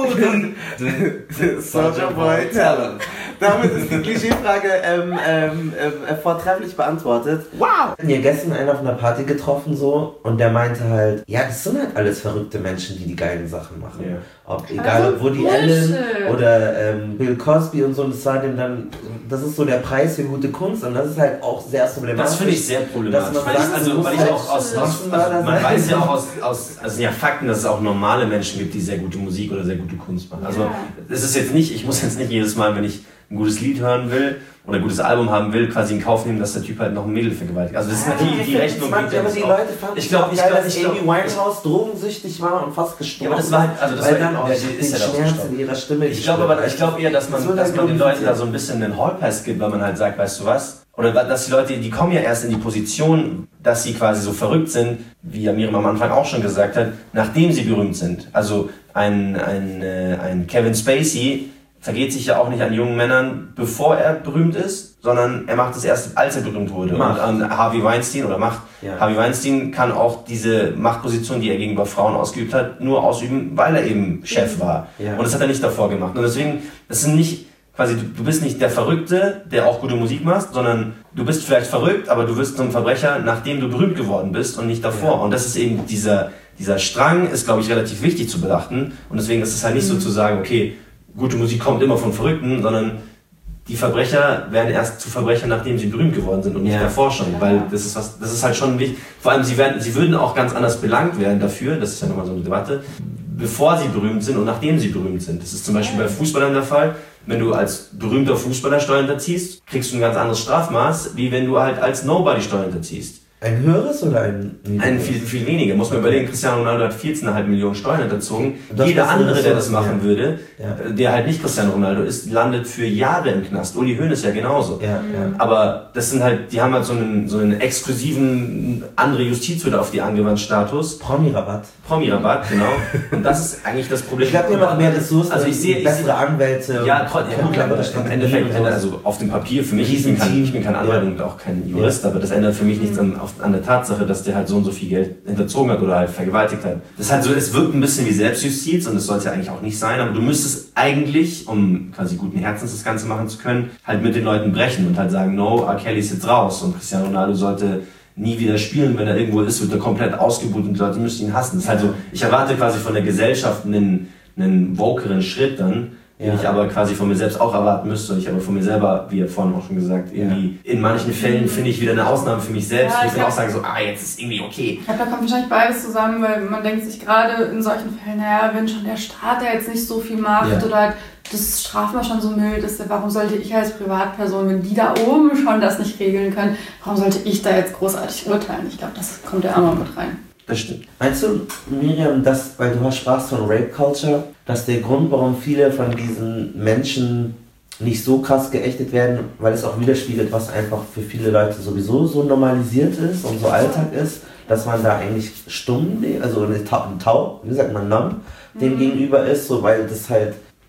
Soulja Boy Talent. Damit ist die Klischeefrage ähm, ähm, äh, vortrefflich beantwortet. Wow! Wir haben gestern einen auf einer Party getroffen so und der meinte halt, ja, das sind halt alles verrückte Menschen, die die geilen Sachen machen. Yeah. Ob egal ob Woody Allen oder ähm, Bill Cosby und so, das war dem dann, das ist so der Preis für gute Kunst und das ist halt auch sehr problematisch. Das finde ich sehr problematisch. Dass man sagt, also, weil ich auch aus, aus, also man weiß ja auch aus, aus also ja Fakten, dass es auch normale Menschen gibt, die sehr gute Musik oder sehr gute Kunst machen. Also es ist jetzt nicht, ich muss jetzt nicht jedes Mal, wenn ich ein gutes Lied hören will oder ein gutes Album haben will, quasi in Kauf nehmen, dass der Typ halt noch ein Mädel vergewaltigt. Also das ist die, die Rechnung. Man, aber die Leute fanden ich glaube, ich geil, glaub, dass Amy Winehouse drogensüchtig war und fast gestorben. Ja, aber das war halt, also das weil war dann auch ja, den ist ja Schmerz in ihrer Stimme. Ich glaube aber, ich glaube eher, dass man, dass man den Leuten da so ein bisschen einen Hallpass gibt, weil man halt sagt, weißt du was? Oder dass die Leute, die kommen ja erst in die Position, dass sie quasi so verrückt sind, wie Miriam am Anfang auch schon gesagt hat, nachdem sie berühmt sind. Also ein, ein, äh, ein Kevin Spacey vergeht sich ja auch nicht an jungen Männern, bevor er berühmt ist, sondern er macht es erst, als er berühmt wurde. Macht. Und an Harvey Weinstein oder macht. Ja. Harvey Weinstein kann auch diese Machtposition, die er gegenüber Frauen ausgeübt hat, nur ausüben, weil er eben Chef war. Ja. Und das hat er nicht davor gemacht. Und deswegen, das sind nicht, quasi, du, du bist nicht der Verrückte, der auch gute Musik macht, sondern du bist vielleicht verrückt, aber du wirst zum Verbrecher, nachdem du berühmt geworden bist und nicht davor. Ja. Und das ist eben dieser, dieser Strang ist, glaube ich, relativ wichtig zu beachten. Und deswegen ist es halt nicht mhm. so zu sagen, okay, gute Musik kommt immer von Verrückten, sondern die Verbrecher werden erst zu Verbrechern, nachdem sie berühmt geworden sind und nicht ja. davor schon, weil das ist was, das ist halt schon wichtig. Vor allem, sie werden, sie würden auch ganz anders belangt werden dafür, das ist ja nochmal so eine Debatte, bevor sie berühmt sind und nachdem sie berühmt sind. Das ist zum Beispiel bei Fußballern der Fall. Wenn du als berühmter Fußballer Steuern hinterziehst, kriegst du ein ganz anderes Strafmaß, wie wenn du halt als Nobody Steuern hinterziehst. Ein höheres oder ein niedriges? Ein viel, viel weniger. Muss man überlegen, Cristiano Ronaldo hat vierzehn Komma fünf Millionen Steuern hinterzogen. Jeder andere, der das machen ja. würde, ja. der halt nicht Cristiano Ronaldo ist, landet für Jahre im Knast. Uli Hoeneß ja genauso. Ja, ja. Aber das sind halt, die haben halt so einen, so einen exklusiven, andere Justiz wird auf die angewandt Status. Promi-Rabatt. Promi-Rabatt, genau. Und das ist eigentlich das Problem. Ich glaube, wir haben mehr Ressourcen, also ich sehe bessere Anwälte. Ja, trotzdem. Ja, aber im Endeffekt, also auf dem Papier für mich, ich bin kein, ich bin kein Anwalt ja. und auch kein Jurist, ja. aber das ändert für mich nichts an, auf, an der Tatsache, dass der halt so und so viel Geld hinterzogen hat oder halt vergewaltigt hat. Das ist halt so, es wirkt ein bisschen wie Selbstjustiz und das sollte ja eigentlich auch nicht sein, aber du müsstest eigentlich, um quasi guten Herzens das Ganze machen zu können, halt mit den Leuten brechen und halt sagen, no, R. Kelly ist jetzt raus und Cristiano Ronaldo sollte nie wieder spielen, wenn er irgendwo ist, wird er komplett ausgebucht und die Leute müssen ihn hassen. Das ist halt so, ich erwarte quasi von der Gesellschaft einen, einen wokeren Schritt dann, den ja. ich aber quasi von mir selbst auch erwarten müsste und ich aber von mir selber, wie vorhin auch schon gesagt, irgendwie ja. in manchen Fällen finde ich wieder eine Ausnahme für mich selbst. Ja, ich kann auch sagen so, ah, jetzt ist irgendwie okay. Ich glaube, da kommt wahrscheinlich beides zusammen, weil man denkt sich gerade in solchen Fällen, naja, wenn schon der Staat da jetzt nicht so viel macht ja. oder halt das Strafmaß schon so mild ist, warum sollte ich als Privatperson, wenn die da oben schon das nicht regeln können, warum sollte ich da jetzt großartig urteilen? Ich glaube, das kommt ja auch mal mit rein. Das stimmt. Meinst du, Miriam, dass, weil du sprachst von Rape Culture, dass der Grund, warum viele von diesen Menschen nicht so krass geächtet werden, weil es auch widerspiegelt, was einfach für viele Leute sowieso so normalisiert ist und so Alltag ist, dass man da eigentlich stumm, also ein Tau, wie sagt man, numb, dem mhm. gegenüber ist, so weil das halt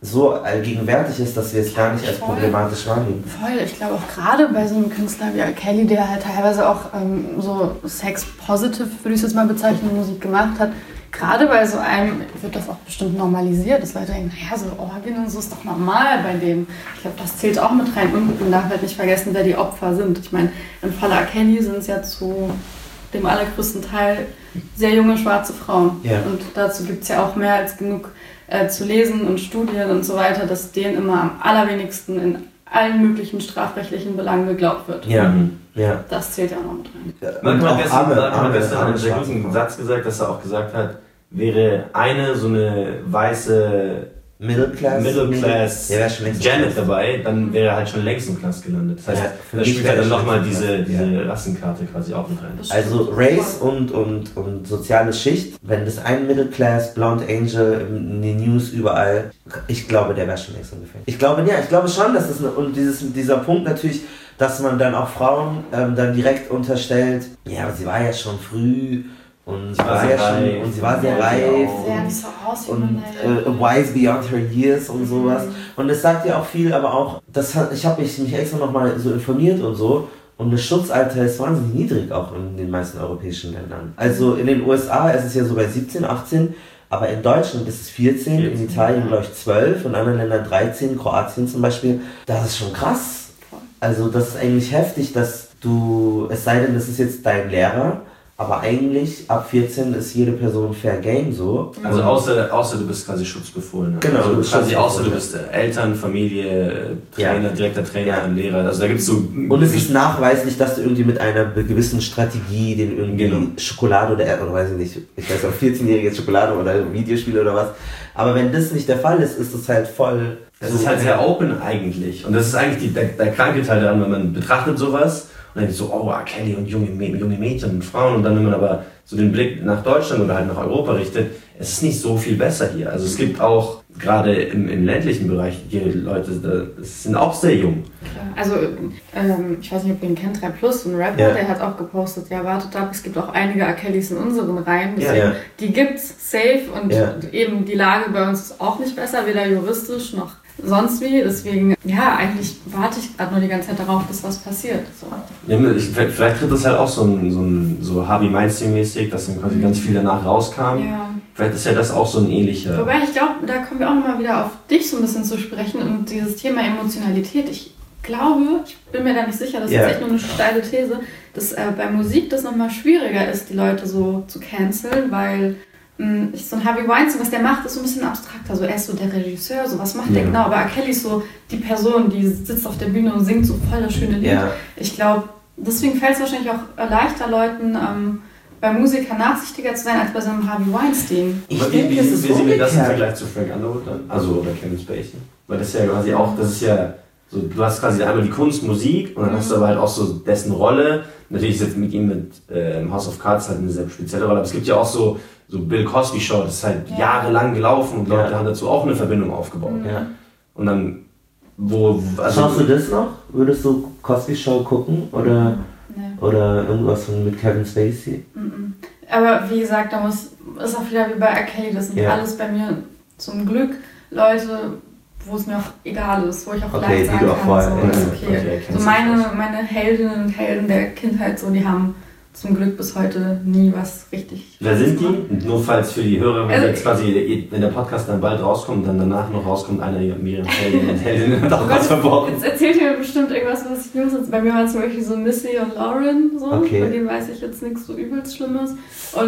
so allgegenwärtig ist, dass wir es gar nicht als Voll. problematisch wahrnehmen. Voll, ich glaube auch gerade bei so einem Künstler wie R. Kelly, der halt teilweise auch ähm, so sex-positive, würde ich es jetzt mal bezeichnen, Musik gemacht hat, gerade bei so einem wird das auch bestimmt normalisiert, dass Leute denken, naja, so Orgien und so ist doch normal bei dem. Ich glaube, das zählt auch mit rein und man darf halt nicht vergessen, wer die Opfer sind. Ich meine, im Fall R. Kelly sind es ja zu dem allergrößten Teil sehr junge schwarze Frauen. Ja. Und dazu gibt es ja auch mehr als genug äh, zu lesen und Studien und so weiter, dass denen immer am allerwenigsten in allen möglichen strafrechtlichen Belangen geglaubt wird. Ja, ja. Das zählt ja auch noch mit rein. Ja, Man und hat auch gestern, arme, man hat arme, gestern arme einen sehr schwarze guten Frauen. Satz gesagt, dass er auch gesagt hat, wäre eine so eine weiße Middle Class, Middle Class ja, schon längst Janet dabei, dann wäre er halt schon längst im Knast gelandet. Das heißt, Ja, für da mich spielt wäre halt dann er nochmal schon diese, im Knast, diese Rassenkarte quasi auch mit rein. Also Race und, und, und soziale Schicht, wenn das ein Middle Class, Blonde Angel in den News überall, ich glaube, der wäre schon längst im Gefängnis. Ich glaube, ja, ich glaube schon, dass das, eine, und dieses, dieser Punkt natürlich, dass man dann auch Frauen ähm, dann direkt unterstellt, ja, aber sie war ja schon früh und sie war, war ja schon, und sie war sehr ja, reif sehr und, nicht so aus, wie und man äh, wise beyond her years und sowas. Mhm. Und es sagt ja auch viel, aber auch, das hat, ich habe mich, mich extra nochmal so informiert und so. Und das Schutzalter ist wahnsinnig niedrig, auch in den meisten europäischen Ländern. Also in den U S A ist es ja so bei siebzehn, achtzehn, aber in Deutschland ist es vierzehn, vierzehn in Italien glaube ich zwölf, in anderen Ländern dreizehn, Kroatien zum Beispiel. Das ist schon krass. Also das ist eigentlich heftig, dass du, es sei denn, das ist jetzt dein Lehrer, aber eigentlich ab vierzehn ist jede Person fair game so. Also außer, außer du bist quasi Schutzbefohlener. Genau, also du bist quasi außer du Schutzbefohlener. bist Eltern, Familie, Trainer, Ja. direkter Trainer, Ja. Lehrer. Also da gibt es so... Und es ist nachweislich, dass du irgendwie mit einer gewissen Strategie, den irgendwie Genau. Schokolade oder, oder weiß ich nicht, ich weiß auch vierzehnjährige Schokolade oder Videospiele oder was. Aber wenn das nicht der Fall ist, ist es halt voll... Das ist halt sehr open eigentlich. Und das ist eigentlich die, der, der kranke Teil daran, wenn man betrachtet sowas und dann so, oh, R. Kelly und junge, junge Mädchen und Frauen. Und dann, wenn man aber so den Blick nach Deutschland oder halt nach Europa richtet, es ist nicht so viel besser hier. Also es gibt auch, gerade im, im ländlichen Bereich, die Leute, das sind auch sehr jung. Also, ähm, ich weiß nicht, ob ihr ihn kennt, drei Plus, ein Rapper, Ja. der hat auch gepostet, ja, wartet ab, es gibt auch einige R. Kellys in unseren Reihen, deswegen, Ja, ja. die gibt's safe und Ja. eben die Lage bei uns ist auch nicht besser, weder juristisch noch sonst wie, deswegen, ja, eigentlich warte ich gerade nur die ganze Zeit darauf, dass was passiert. So. Ja, ich, vielleicht tritt das halt auch so ein, so ein so Harvey Weinstein-mäßig, dass dann quasi ganz viel danach rauskam. Ja. Vielleicht ist ja das auch so ein ähnlicher... Wobei, ich glaube, da kommen wir auch nochmal wieder auf dich so ein bisschen zu sprechen und dieses Thema Emotionalität. Ich glaube, ich bin mir da nicht sicher, das Ja. ist echt nur eine steile These, dass äh, bei Musik das nochmal schwieriger ist, die Leute so zu canceln, weil mh, ich, so ein Harvey Weinstein, was der macht, ist so ein bisschen abstrakter. So, er ist so der Regisseur, so was macht Ja. der genau, aber R. Kelly ist so die Person, die sitzt auf der Bühne und singt so voll das schöne Lied. Ja. Ich glaube, deswegen fällt es wahrscheinlich auch leichter Leuten, ähm, bei Musikern nachsichtiger zu sein, als bei so einem Harvey Weinstein. Ich Aber wie, denke, wie, es ist wie sehen wir das im umgekehrt. Vergleich zu Frank Underwood dann? Also, oder Kevin Spacey? Weil das ist ja quasi auch, das ist ja so, du hast quasi einmal die Kunst, Musik und dann hast du aber halt auch so dessen Rolle. Natürlich ist jetzt mit ihm mit ähm, House of Cards halt eine sehr spezielle Rolle, aber es gibt ja auch so, so Bill Cosby Show, das ist halt Ja. jahrelang gelaufen und Leute Ja. haben dazu auch eine Verbindung aufgebaut. Ja. Und dann, wo, also... Schaust du das noch? Würdest du Cosby Show gucken oder, Nee. oder irgendwas von mit Kevin Spacey? Mhm. Aber wie gesagt, da muss, ist auch wieder wie bei R. Kelly, das sind Ja. alles bei mir zum Glück Leute, wo es mir auch egal ist, wo ich auch Okay, leicht die sagen du auch kann, vorher- so, ja, ist okay. okay, So kennst meine, du das. meine Heldinnen und Helden der Kindheit, so, die haben zum Glück bis heute nie was richtig... Wer sind die? Und nur falls für die Hörer, wenn Also- jetzt quasi, wenn der Podcast dann bald rauskommt, dann danach noch rauskommt, einer ihrer Heldinnen und Heldinnen hat auch Oh was Gott, verborgen. jetzt erzählt ihr mir bestimmt irgendwas, was ich nicht muss. Bei mir waren zum Beispiel so Missy und Lauren, so. Okay. Bei denen weiß ich jetzt nichts so übelst Schlimmes. Und,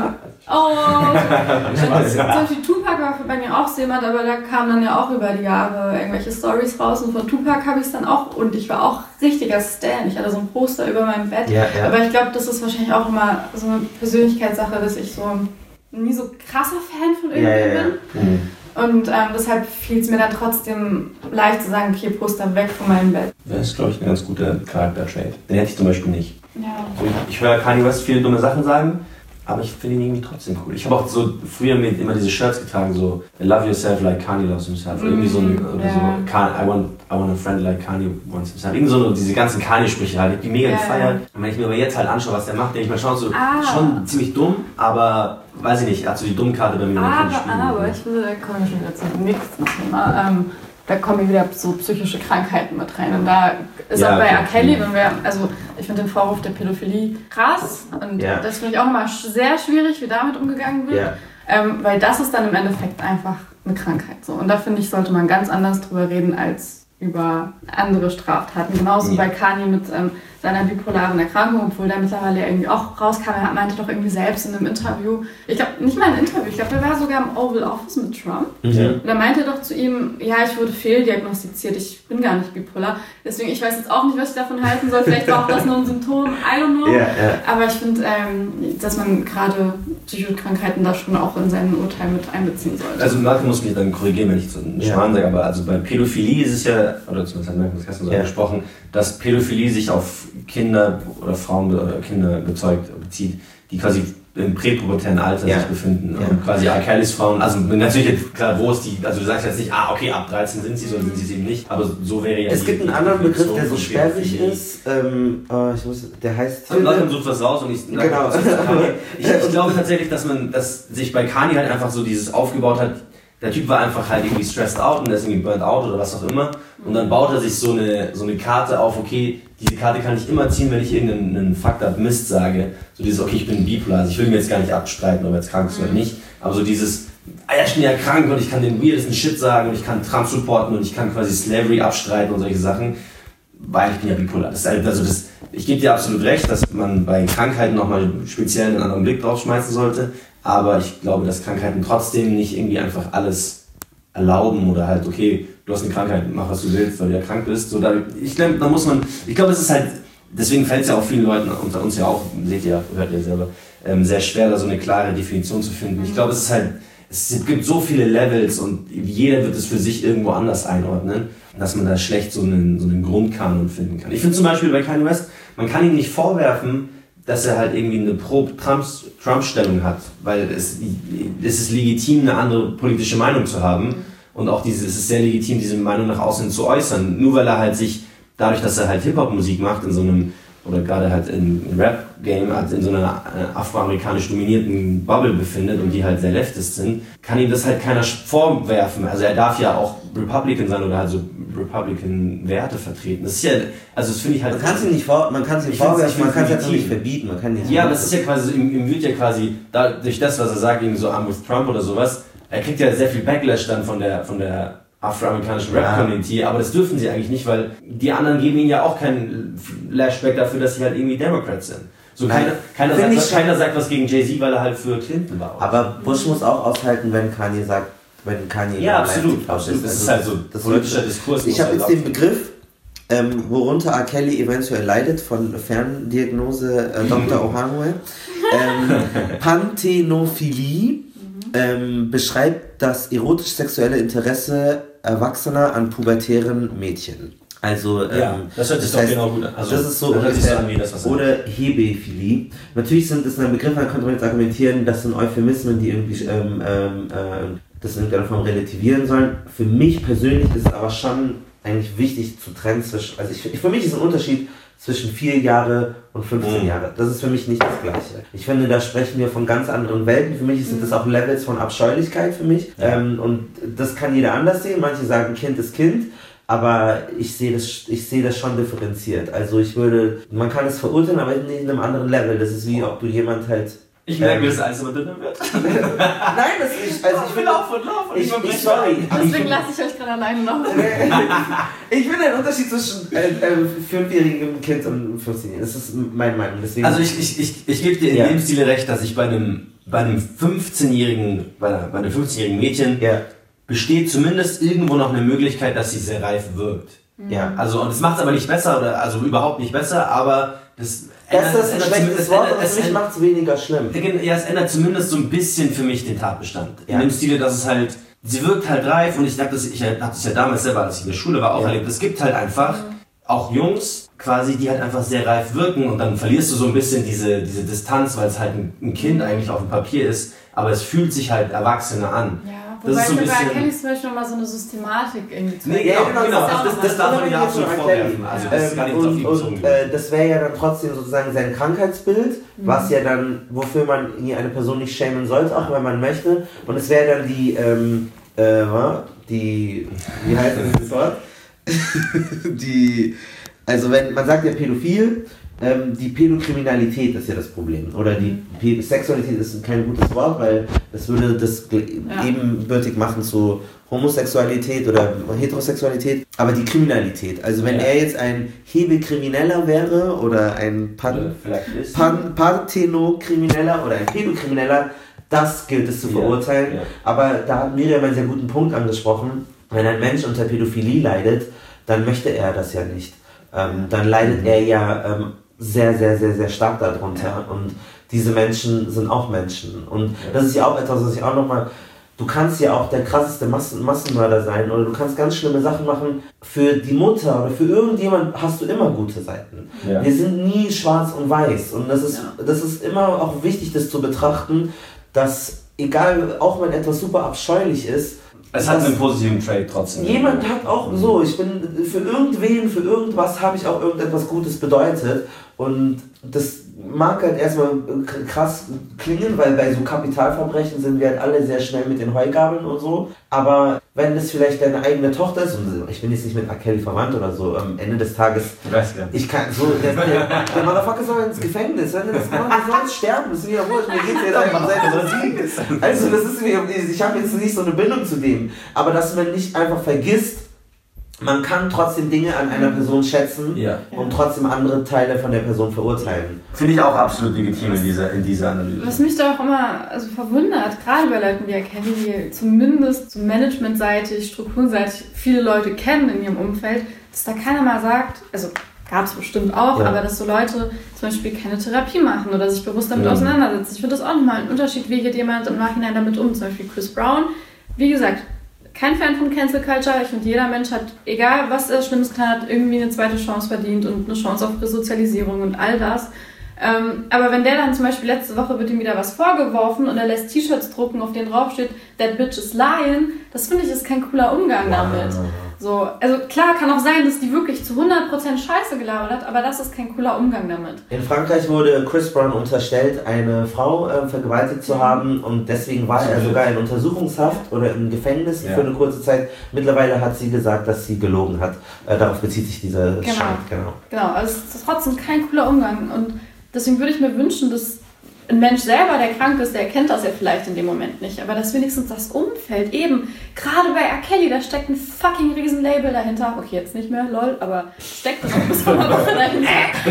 oh, und zum Beispiel Tupac war bei mir auch so jemand, aber da kamen dann ja auch über die Jahre irgendwelche Stories raus und von Tupac habe ich es dann auch, und ich war auch richtiger Stan. Ich hatte so ein Poster über meinem Bett. Ja, ja. Aber ich glaube, das ist wahrscheinlich auch immer so eine Persönlichkeitssache, dass ich so nie so krasser Fan von Ja, irgendjemandem ja, ja. bin. Mhm. Und ähm, deshalb fiel es mir dann trotzdem leicht zu sagen, okay, Poster weg von meinem Bett. Das ist, glaube ich, ein ganz guter Charakter-Trait. Den hätte ich zum Beispiel nicht. Ja. Ich, ich höre Kanye West viele dumme Sachen sagen, aber ich finde ihn irgendwie trotzdem cool. Ich habe auch so früher mit immer diese Shirts getragen, so Love yourself like Kanye loves himself. Mm, irgendwie so, ein, oder yeah. so I, want, I want a friend like Kanye wants himself. Irgendwie so diese ganzen Kanye-Sprüche halt, die mega yeah. gefeiert. Und wenn ich mir aber jetzt halt anschaue, was der macht, denke ich mal schon so, ah. schon ziemlich dumm, aber weiß ich nicht, er hat so die Dummkarte bei mir. Aber, aber ich finde, da kommen wir schon wieder zum nächsten Thema. Ähm, Da kommen wieder so psychische Krankheiten mit rein. Und da ist ja, auch bei R. Kelly, wenn wir, also ich finde den Vorwurf der Pädophilie krass. Und ja. das finde ich auch immer sehr schwierig, wie damit umgegangen wird. Ja. Ähm, weil das ist dann im Endeffekt einfach eine Krankheit. So. Und da finde ich, sollte man ganz anders drüber reden als über andere Straftaten. Genauso ja. bei Kanye mit ähm, seiner bipolaren Erkrankung, obwohl der mittlerweile irgendwie auch rauskam. Er meinte doch irgendwie selbst in einem Interview, ich glaube, nicht mal ein Interview, ich glaube, er war sogar im Oval Office mit Trump. Mhm. Und er meinte doch zu ihm, ja, ich wurde fehldiagnostiziert, ich bin gar nicht bipolar. Deswegen, ich weiß jetzt auch nicht, was ich davon halten soll. Vielleicht war auch das nur ein Symptom, I don't know. Ja, ja. Aber ich finde, ähm, dass man gerade psychische Krankheiten da schon auch in seinen Urteil mit einbeziehen sollte. Also Malcolm muss mich dann korrigieren, wenn ich so einen Schmarrn sage, aber also bei Pädophilie ist es ja, oder zumindest hat Malcolm das gestern so ja. gesprochen, dass Pädophilie sich auf Kinder oder Frauen oder Kinder bezeugt, bezieht, die quasi im präpubertären Alter ja. sich befinden. Ja. Und quasi R. Kellys Frauen, also natürlich jetzt klar, wo ist die, also du sagst jetzt nicht, ah okay, ab dreizehn sind sie, sondern sind sie es eben nicht, aber so wäre ja Es die, gibt einen anderen Begriff, der so sperrig ist, ähm, oh, ich muss, der heißt... Also Malcolm sucht was raus und ich... Genau. Ich, ich glaube tatsächlich, dass man, dass sich bei Kanye halt einfach so dieses aufgebaut hat, der Typ war einfach halt irgendwie stressed out und der ist irgendwie burnt out oder was auch immer. Und dann baut er sich so eine, so eine Karte auf, okay, diese Karte kann ich immer ziehen, wenn ich irgendeinen fucked up Mist sage. So dieses, okay, ich bin bipolar, also ich will mir jetzt gar nicht abstreiten, ob er jetzt krank ist oder nicht. Aber so dieses, ah ja, ich bin ja krank und ich kann den weirdesten Shit sagen und ich kann Trump supporten und ich kann quasi Slavery abstreiten und solche Sachen, weil ich bin ja bipolar. Das ist halt, also das, ich gebe dir absolut recht, dass man bei Krankheiten nochmal speziell einen anderen Blick drauf schmeißen sollte. Aber ich glaube, dass Krankheiten trotzdem nicht irgendwie einfach alles erlauben oder halt, okay, du hast eine Krankheit, mach was du willst, weil du ja krank bist. So, da, ich glaube, da muss man, ich glaube, es ist halt, deswegen fällt es ja auch vielen Leuten, unter uns ja auch, seht ihr, hört ihr selber, ähm, sehr schwer, da so eine klare Definition zu finden. Ich glaube, es ist halt, es gibt so viele Levels und jeder wird es für sich irgendwo anders einordnen, dass man da schlecht so einen, so einen Grundkanon finden kann. Ich finde zum Beispiel bei Kanye West, man kann ihm nicht vorwerfen, dass er halt irgendwie eine Pro-Trump-Stellung hat, weil es, es ist legitim, eine andere politische Meinung zu haben und auch diese, es ist sehr legitim, diese Meinung nach außen zu äußern, nur weil er halt sich, dadurch, dass er halt Hip-Hop-Musik macht, in so einem, oder gerade halt im Rap-Game, halt in so einer afroamerikanisch dominierten Bubble befindet und die halt sehr leftist sind, kann ihm das halt keiner vorwerfen. Also er darf ja auch Republican sein oder halt so Republican-Werte vertreten. Das ist ja, also das finde ich halt... Man kann es ihm nicht vor, man kann es ihm vorwerfen, man kann es jetzt nicht verbieten, man kann nicht... Ja, aber das ist ja quasi, ihm, ihm wird ja quasi, da, durch das, was er sagt, irgendwie so I'm with Trump oder sowas, er kriegt ja sehr viel Backlash dann von der, von der afroamerikanischen Rap-Community, ja. aber das dürfen sie eigentlich nicht, weil die anderen geben ihnen ja auch keinen Flashback dafür, dass sie halt irgendwie Democrats sind. So keiner, keiner, sagt, was, keiner sagt was gegen Jay-Z, weil er halt für Clinton war. Aber Bush muss auch aushalten, wenn Kanye sagt, wenn Kanye... Ja, absolut, absolut. Das ist halt so das politischer Diskurs. Ich habe jetzt den Begriff, ähm, worunter R. Kelly eventuell leidet, von Ferndiagnose äh, Doktor Ohanwe, ähm, Panthenophilie, ähm, beschreibt das erotisch-sexuelle Interesse Erwachsener an pubertären Mädchen. Also, ähm, ja, das hört sich doch genau gut an. Also, das ist so, das ungefähr, so an wie das, was oder Hebephilie. Natürlich sind es dann Begriffe, da könnte man jetzt argumentieren, das sind Euphemismen, die irgendwie ähm, ähm, äh, das in irgendeiner Form relativieren sollen. Für mich persönlich ist es aber schon eigentlich wichtig zu trennen zwischen, also ich, für mich ist ein Unterschied zwischen vier Jahre und fünfzehn mhm. Jahre. Das ist für mich nicht das Gleiche. Ich finde, da sprechen wir von ganz anderen Welten. Für mich sind das auch Levels von Abscheulichkeit für mich. Ja. Ähm, und das kann jeder anders sehen. Manche sagen, Kind ist Kind. Aber ich sehe das, ich sehe das schon differenziert. Also ich würde, man kann es verurteilen, aber nicht in einem anderen Level. Das ist wie, ob du jemand halt... Ich merke, ähm, dass alles immer dünner wird. Nein, das ist, also ich finde auch von Lauf und ich, ich, ich sorry. Deswegen lasse ich euch gerade alleine noch. Ich finde den Unterschied zwischen äh, äh, fünfjährigem Kind und fünfzehnjährigen. Das ist meine Meinung. Deswegen also ich, ich, ich, ich gebe dir in ja. dem Stile recht, dass ich bei einem, bei einem fünfzehnjährigen, bei, einer, bei einem fünfzehnjährigen Mädchen ja. besteht zumindest irgendwo noch eine Möglichkeit, dass sie sehr reif wirkt. Ja. Also, und das macht es aber nicht besser, oder also überhaupt nicht besser, aber das... Das ist ein schlechtes Wort, aber für mich macht es weniger schlimm. Ja, es ändert zumindest so ein bisschen für mich den Tatbestand. Ja. In dem Stile, dass es halt, sie wirkt halt reif und ich dachte, ich habe das ja damals selber, als ich in der Schule war, auch ja. erlebt. Es gibt halt einfach auch Jungs, quasi, die halt einfach sehr reif wirken und dann verlierst du so ein bisschen diese, diese Distanz, weil es halt ein, ein Kind eigentlich auf dem Papier ist, aber es fühlt sich halt erwachsener an. Ja. Wobei ich so mir bei Kelly zum Beispiel nochmal so eine Systematik irgendwie zu. Nee, ja, genau, genau. Das, das, das darf man ja absolut vorwerfen. Also das ist gar nicht auf ihn bezogen. Und äh, das wäre ja dann trotzdem sozusagen sein Krankheitsbild, mhm. was ja dann, wofür man hier eine Person nicht schämen sollte, auch wenn man möchte. Und es wäre dann die, ähm, äh, die, wie heißt das Wort? die, also wenn, man sagt ja pädophil, Ähm, die Pädokriminalität ist ja das Problem. Oder die P- Sexualität ist kein gutes Wort, weil das würde das ja. ebenbürtig machen zu Homosexualität oder Heterosexualität. Aber die Kriminalität. Also wenn ja. er jetzt ein Hebekrimineller wäre oder ein Pan- Pan- Parthenokrimineller oder ein Pädokrimineller, das gilt es zu verurteilen. Ja. Ja. Aber da hat Miriam einen sehr guten Punkt angesprochen. Wenn ein Mensch unter Pädophilie leidet, dann möchte er das ja nicht. Ähm, dann leidet mhm. er ja ähm, sehr, sehr, sehr, sehr stark darunter. Ja. Und diese Menschen sind auch Menschen. Und ja. das ist ja auch etwas, was ich auch nochmal... Du kannst ja auch der krasseste Massen- Massenmörder sein oder du kannst ganz schlimme Sachen machen. Für die Mutter oder für irgendjemand hast du immer gute Seiten. Ja. Wir sind nie schwarz und weiß. Und das ist, ja. das ist immer auch wichtig, das zu betrachten, dass egal, auch wenn etwas super abscheulich ist, es hat einen positiven Trade trotzdem. Jemand hat auch so, ich bin für irgendwen, für irgendwas habe ich auch irgendetwas Gutes bedeutet und das mag halt erstmal krass klingen, weil bei so Kapitalverbrechen sind wir halt alle sehr schnell mit den Heugabeln und so, aber wenn das vielleicht deine eigene Tochter ist, und ich bin jetzt nicht mit R. Kelly verwandt oder so, am Ende des Tages, ich kann so, der, der, der Motherfucker soll ins Gefängnis, wenn er das macht, der soll sterben, das ist mir ja wurscht, mir geht's jetzt einfach seit Also das ist mir, ich habe jetzt nicht so eine Bindung zu dem, aber dass man nicht einfach vergisst, man kann trotzdem Dinge an einer Person schätzen ja. und trotzdem andere Teile von der Person verurteilen. Finde ich auch absolut legitim in dieser, in dieser Analyse. Was mich da auch immer also verwundert, gerade bei Leuten wie R. Kelly, die zumindest so managementseitig, strukturenseitig viele Leute kennen in ihrem Umfeld, dass da keiner mal sagt, also gab es bestimmt auch, ja. aber dass so Leute zum Beispiel keine Therapie machen oder sich bewusst damit ja. auseinandersetzen. Ich finde das auch nochmal ein Unterschied, wie geht jemand im Nachhinein damit um. Zum Beispiel Chris Brown, wie gesagt, kein Fan von Cancel Culture. Ich finde, jeder Mensch hat, egal was er Schlimmes getan hat, irgendwie eine zweite Chance verdient und eine Chance auf Resozialisierung und all das. Ähm, aber wenn der dann zum Beispiel letzte Woche wird ihm wieder was vorgeworfen und er lässt T-Shirts drucken, auf denen drauf steht, that bitch is lying, das finde ich ist kein cooler Umgang damit. So, also klar, kann auch sein, dass die wirklich zu hundert Prozent Scheiße gelabert hat, aber das ist kein cooler Umgang damit. In Frankreich wurde Chris Brown unterstellt, eine Frau äh, vergewaltigt zu haben und deswegen war er sogar in Untersuchungshaft oder im Gefängnis ja. für eine kurze Zeit. Mittlerweile hat sie gesagt, dass sie gelogen hat. Äh, darauf bezieht sich dieser genau. Schein. Genau, genau. Also es ist trotzdem kein cooler Umgang und deswegen würde ich mir wünschen, dass ein Mensch selber, der krank ist, der erkennt das ja vielleicht in dem Moment nicht, aber dass wenigstens das Umfeld eben, gerade bei R. Kelly, da steckt ein fucking Riesenlabel dahinter, okay, jetzt nicht mehr, lol, aber steckt das auch bis vor einer Woche dahinter,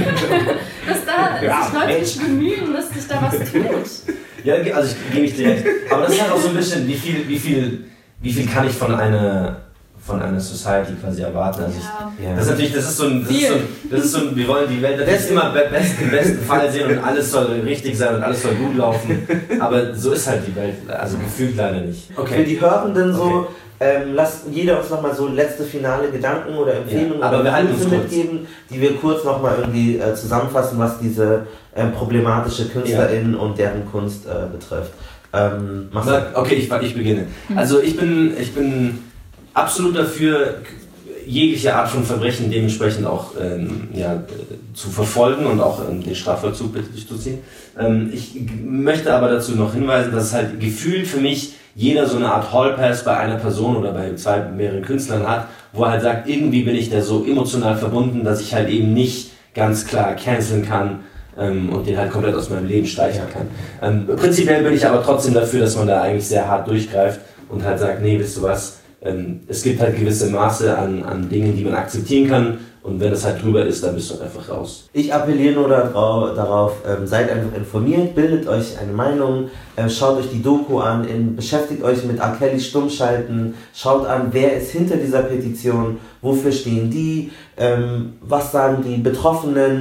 dass da ja, sich Leute sich bemühen, dass sich da was tut. Ja, also ich gebe ich dir recht, aber das ist halt auch so ein bisschen, wie viel, wie viel, wie viel kann ich von einer von einer Society quasi erwarten. Also ich, ja. Das ist natürlich, das ist so ein, das ist so ein, das ist so ein, wir wollen die Welt natürlich immer best, im besten Fall sehen und alles soll richtig sein und alles soll gut laufen, aber so ist halt die Welt, also gefühlt leider nicht. Okay. Für die Hörenden so, okay. ähm, lasst jeder uns nochmal so letzte finale Gedanken oder Empfehlungen ja, aber oder wir halten uns mitgeben, die wir kurz nochmal irgendwie äh, zusammenfassen, was diese ähm, problematische KünstlerInnen ja. und deren Kunst äh, betrifft. Ähm, Na, okay, ich, ich beginne. Also ich bin, ich bin absolut dafür, jegliche Art von Verbrechen dementsprechend auch ähm, ja, zu verfolgen und auch ähm, den Strafvollzug durchzuziehen. Ähm, ich möchte aber dazu noch hinweisen, dass halt gefühlt für mich jeder so eine Art Hallpass bei einer Person oder bei zwei, mehreren Künstlern hat, wo er halt sagt, irgendwie bin ich da so emotional verbunden, dass ich halt eben nicht ganz klar canceln kann ähm, und den halt komplett aus meinem Leben streichen kann. Ähm, prinzipiell bin ich aber trotzdem dafür, dass man da eigentlich sehr hart durchgreift und halt sagt, nee, wisst du was, es gibt halt gewisse Maße an, an Dingen, die man akzeptieren kann und wenn das halt drüber ist, dann bist du einfach raus. Ich appelliere nur darauf, ähm, seid einfach informiert, bildet euch eine Meinung, äh, schaut euch die Doku an, in, beschäftigt euch mit R. Kelly Stummschalten, schaut an, wer ist hinter dieser Petition, wofür stehen die, ähm, was sagen die Betroffenen,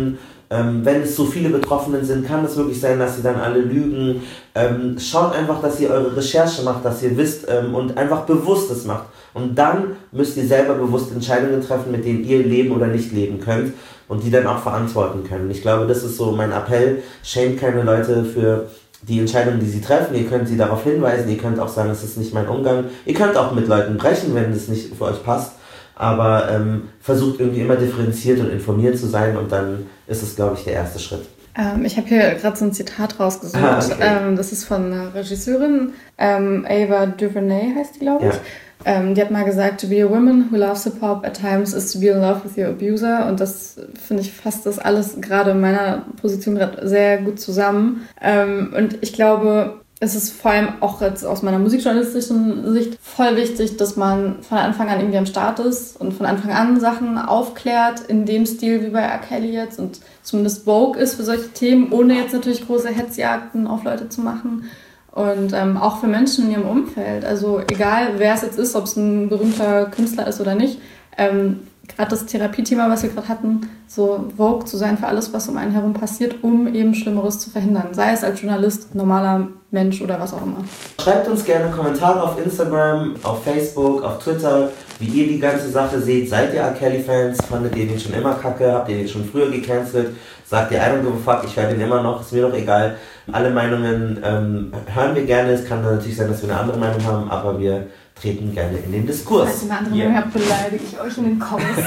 Ähm, wenn es so viele Betroffenen sind, kann es wirklich sein, dass sie dann alle lügen. Ähm, schaut einfach, dass ihr eure Recherche macht, dass ihr wisst ähm, und einfach Bewusstes macht. Und dann müsst ihr selber bewusst Entscheidungen treffen, mit denen ihr leben oder nicht leben könnt und die dann auch verantworten können. Ich glaube, das ist so mein Appell. Schämt keine Leute für die Entscheidungen, die sie treffen. Ihr könnt sie darauf hinweisen, ihr könnt auch sagen, es ist nicht mein Umgang. Ihr könnt auch mit Leuten brechen, wenn es nicht für euch passt. Aber ähm, versucht irgendwie immer differenziert und informiert zu sein und dann ist es, glaube ich, der erste Schritt. Ähm, ich habe hier gerade so ein Zitat rausgesucht. Ah, okay. ähm, das ist von einer Regisseurin, ähm, Ava DuVernay heißt die, glaube ich. Ja. Ähm, die hat mal gesagt, to be a woman who loves Hip-Hop at times is to be in love with your abuser. Und das finde ich fasst das alles gerade in meiner Position gerade sehr gut zusammen. Ähm, und ich glaube, es ist vor allem auch jetzt aus meiner musikjournalistischen Sicht voll wichtig, dass man von Anfang an irgendwie am Start ist und von Anfang an Sachen aufklärt, in dem Stil wie bei R. Kelly jetzt und zumindest Vogue ist für solche Themen, ohne jetzt natürlich große Hetzjagden auf Leute zu machen. Und ähm, auch für Menschen in ihrem Umfeld, also egal wer es jetzt ist, ob es ein berühmter Künstler ist oder nicht, ähm, gerade das Therapiethema, was wir gerade hatten, so Vogue zu sein für alles, was um einen herum passiert, um eben Schlimmeres zu verhindern. Sei es als Journalist, normaler Mensch oder was auch immer. Schreibt uns gerne Kommentare auf Instagram, auf Facebook, auf Twitter, wie ihr die ganze Sache seht. Seid ihr R. Kelly-Fans? Fandet ihr den schon immer kacke? Habt ihr den schon früher gecancelt? Sagt ihr, I don't give a fuck, ich höre den immer noch, ist mir doch egal. Alle Meinungen ähm, hören wir gerne. Es kann dann natürlich sein, dass wir eine andere Meinung haben, aber wir treten gerne in den Diskurs. Falls ihr eine andere Meinung habt, beleidige ich euch in den Comments.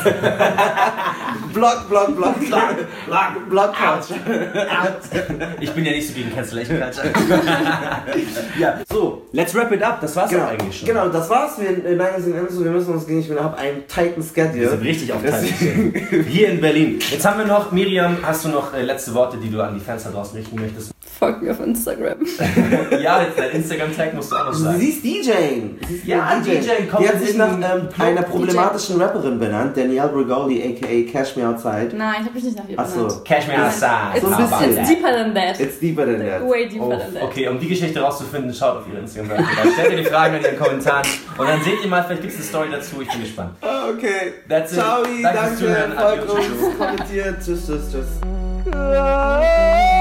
Block, Block, Block, Block, Block, Block, Ich bin ja nicht so gegen Cancellation Culture. Ja, so, let's wrap it up. Das war's genau, doch eigentlich schon. Genau, das war's. Wir, äh, nein, wir müssen uns gehen. Ich habe einen tighten Schedule. Wir sind richtig auf Zeit. Hier in Berlin. Jetzt haben wir noch, Miriam, hast du noch äh, letzte Worte, die du an die Fans da draußen richten möchtest? Folgt mir auf Instagram. Ja, dein Instagram-Tag musst du auch noch sagen. Sie ist DJing. Sie ist ja, DJing. Die hat sich nach ähm, einer problematischen D J Rapperin benannt, Danielle Bregoli, aka Cash Me Outside. Nein, ich habe mich nicht nach ihr benannt. Achso. Cash Me Outside. It's, so ein bisschen. It's deeper than that. It's deeper than that. Way deeper oh, than that. Okay, um die Geschichte rauszufinden, schaut auf ihre Instagram-Seite. Da stellt ihr die Fragen in den Kommentaren und dann seht ihr mal, vielleicht gibt es eine Story dazu. Ich bin gespannt. Okay. That's it. Ciao, danke, danke, fürs Zuhören. folgt uns, kommentiert. Tschüss, tschüss, tschüss.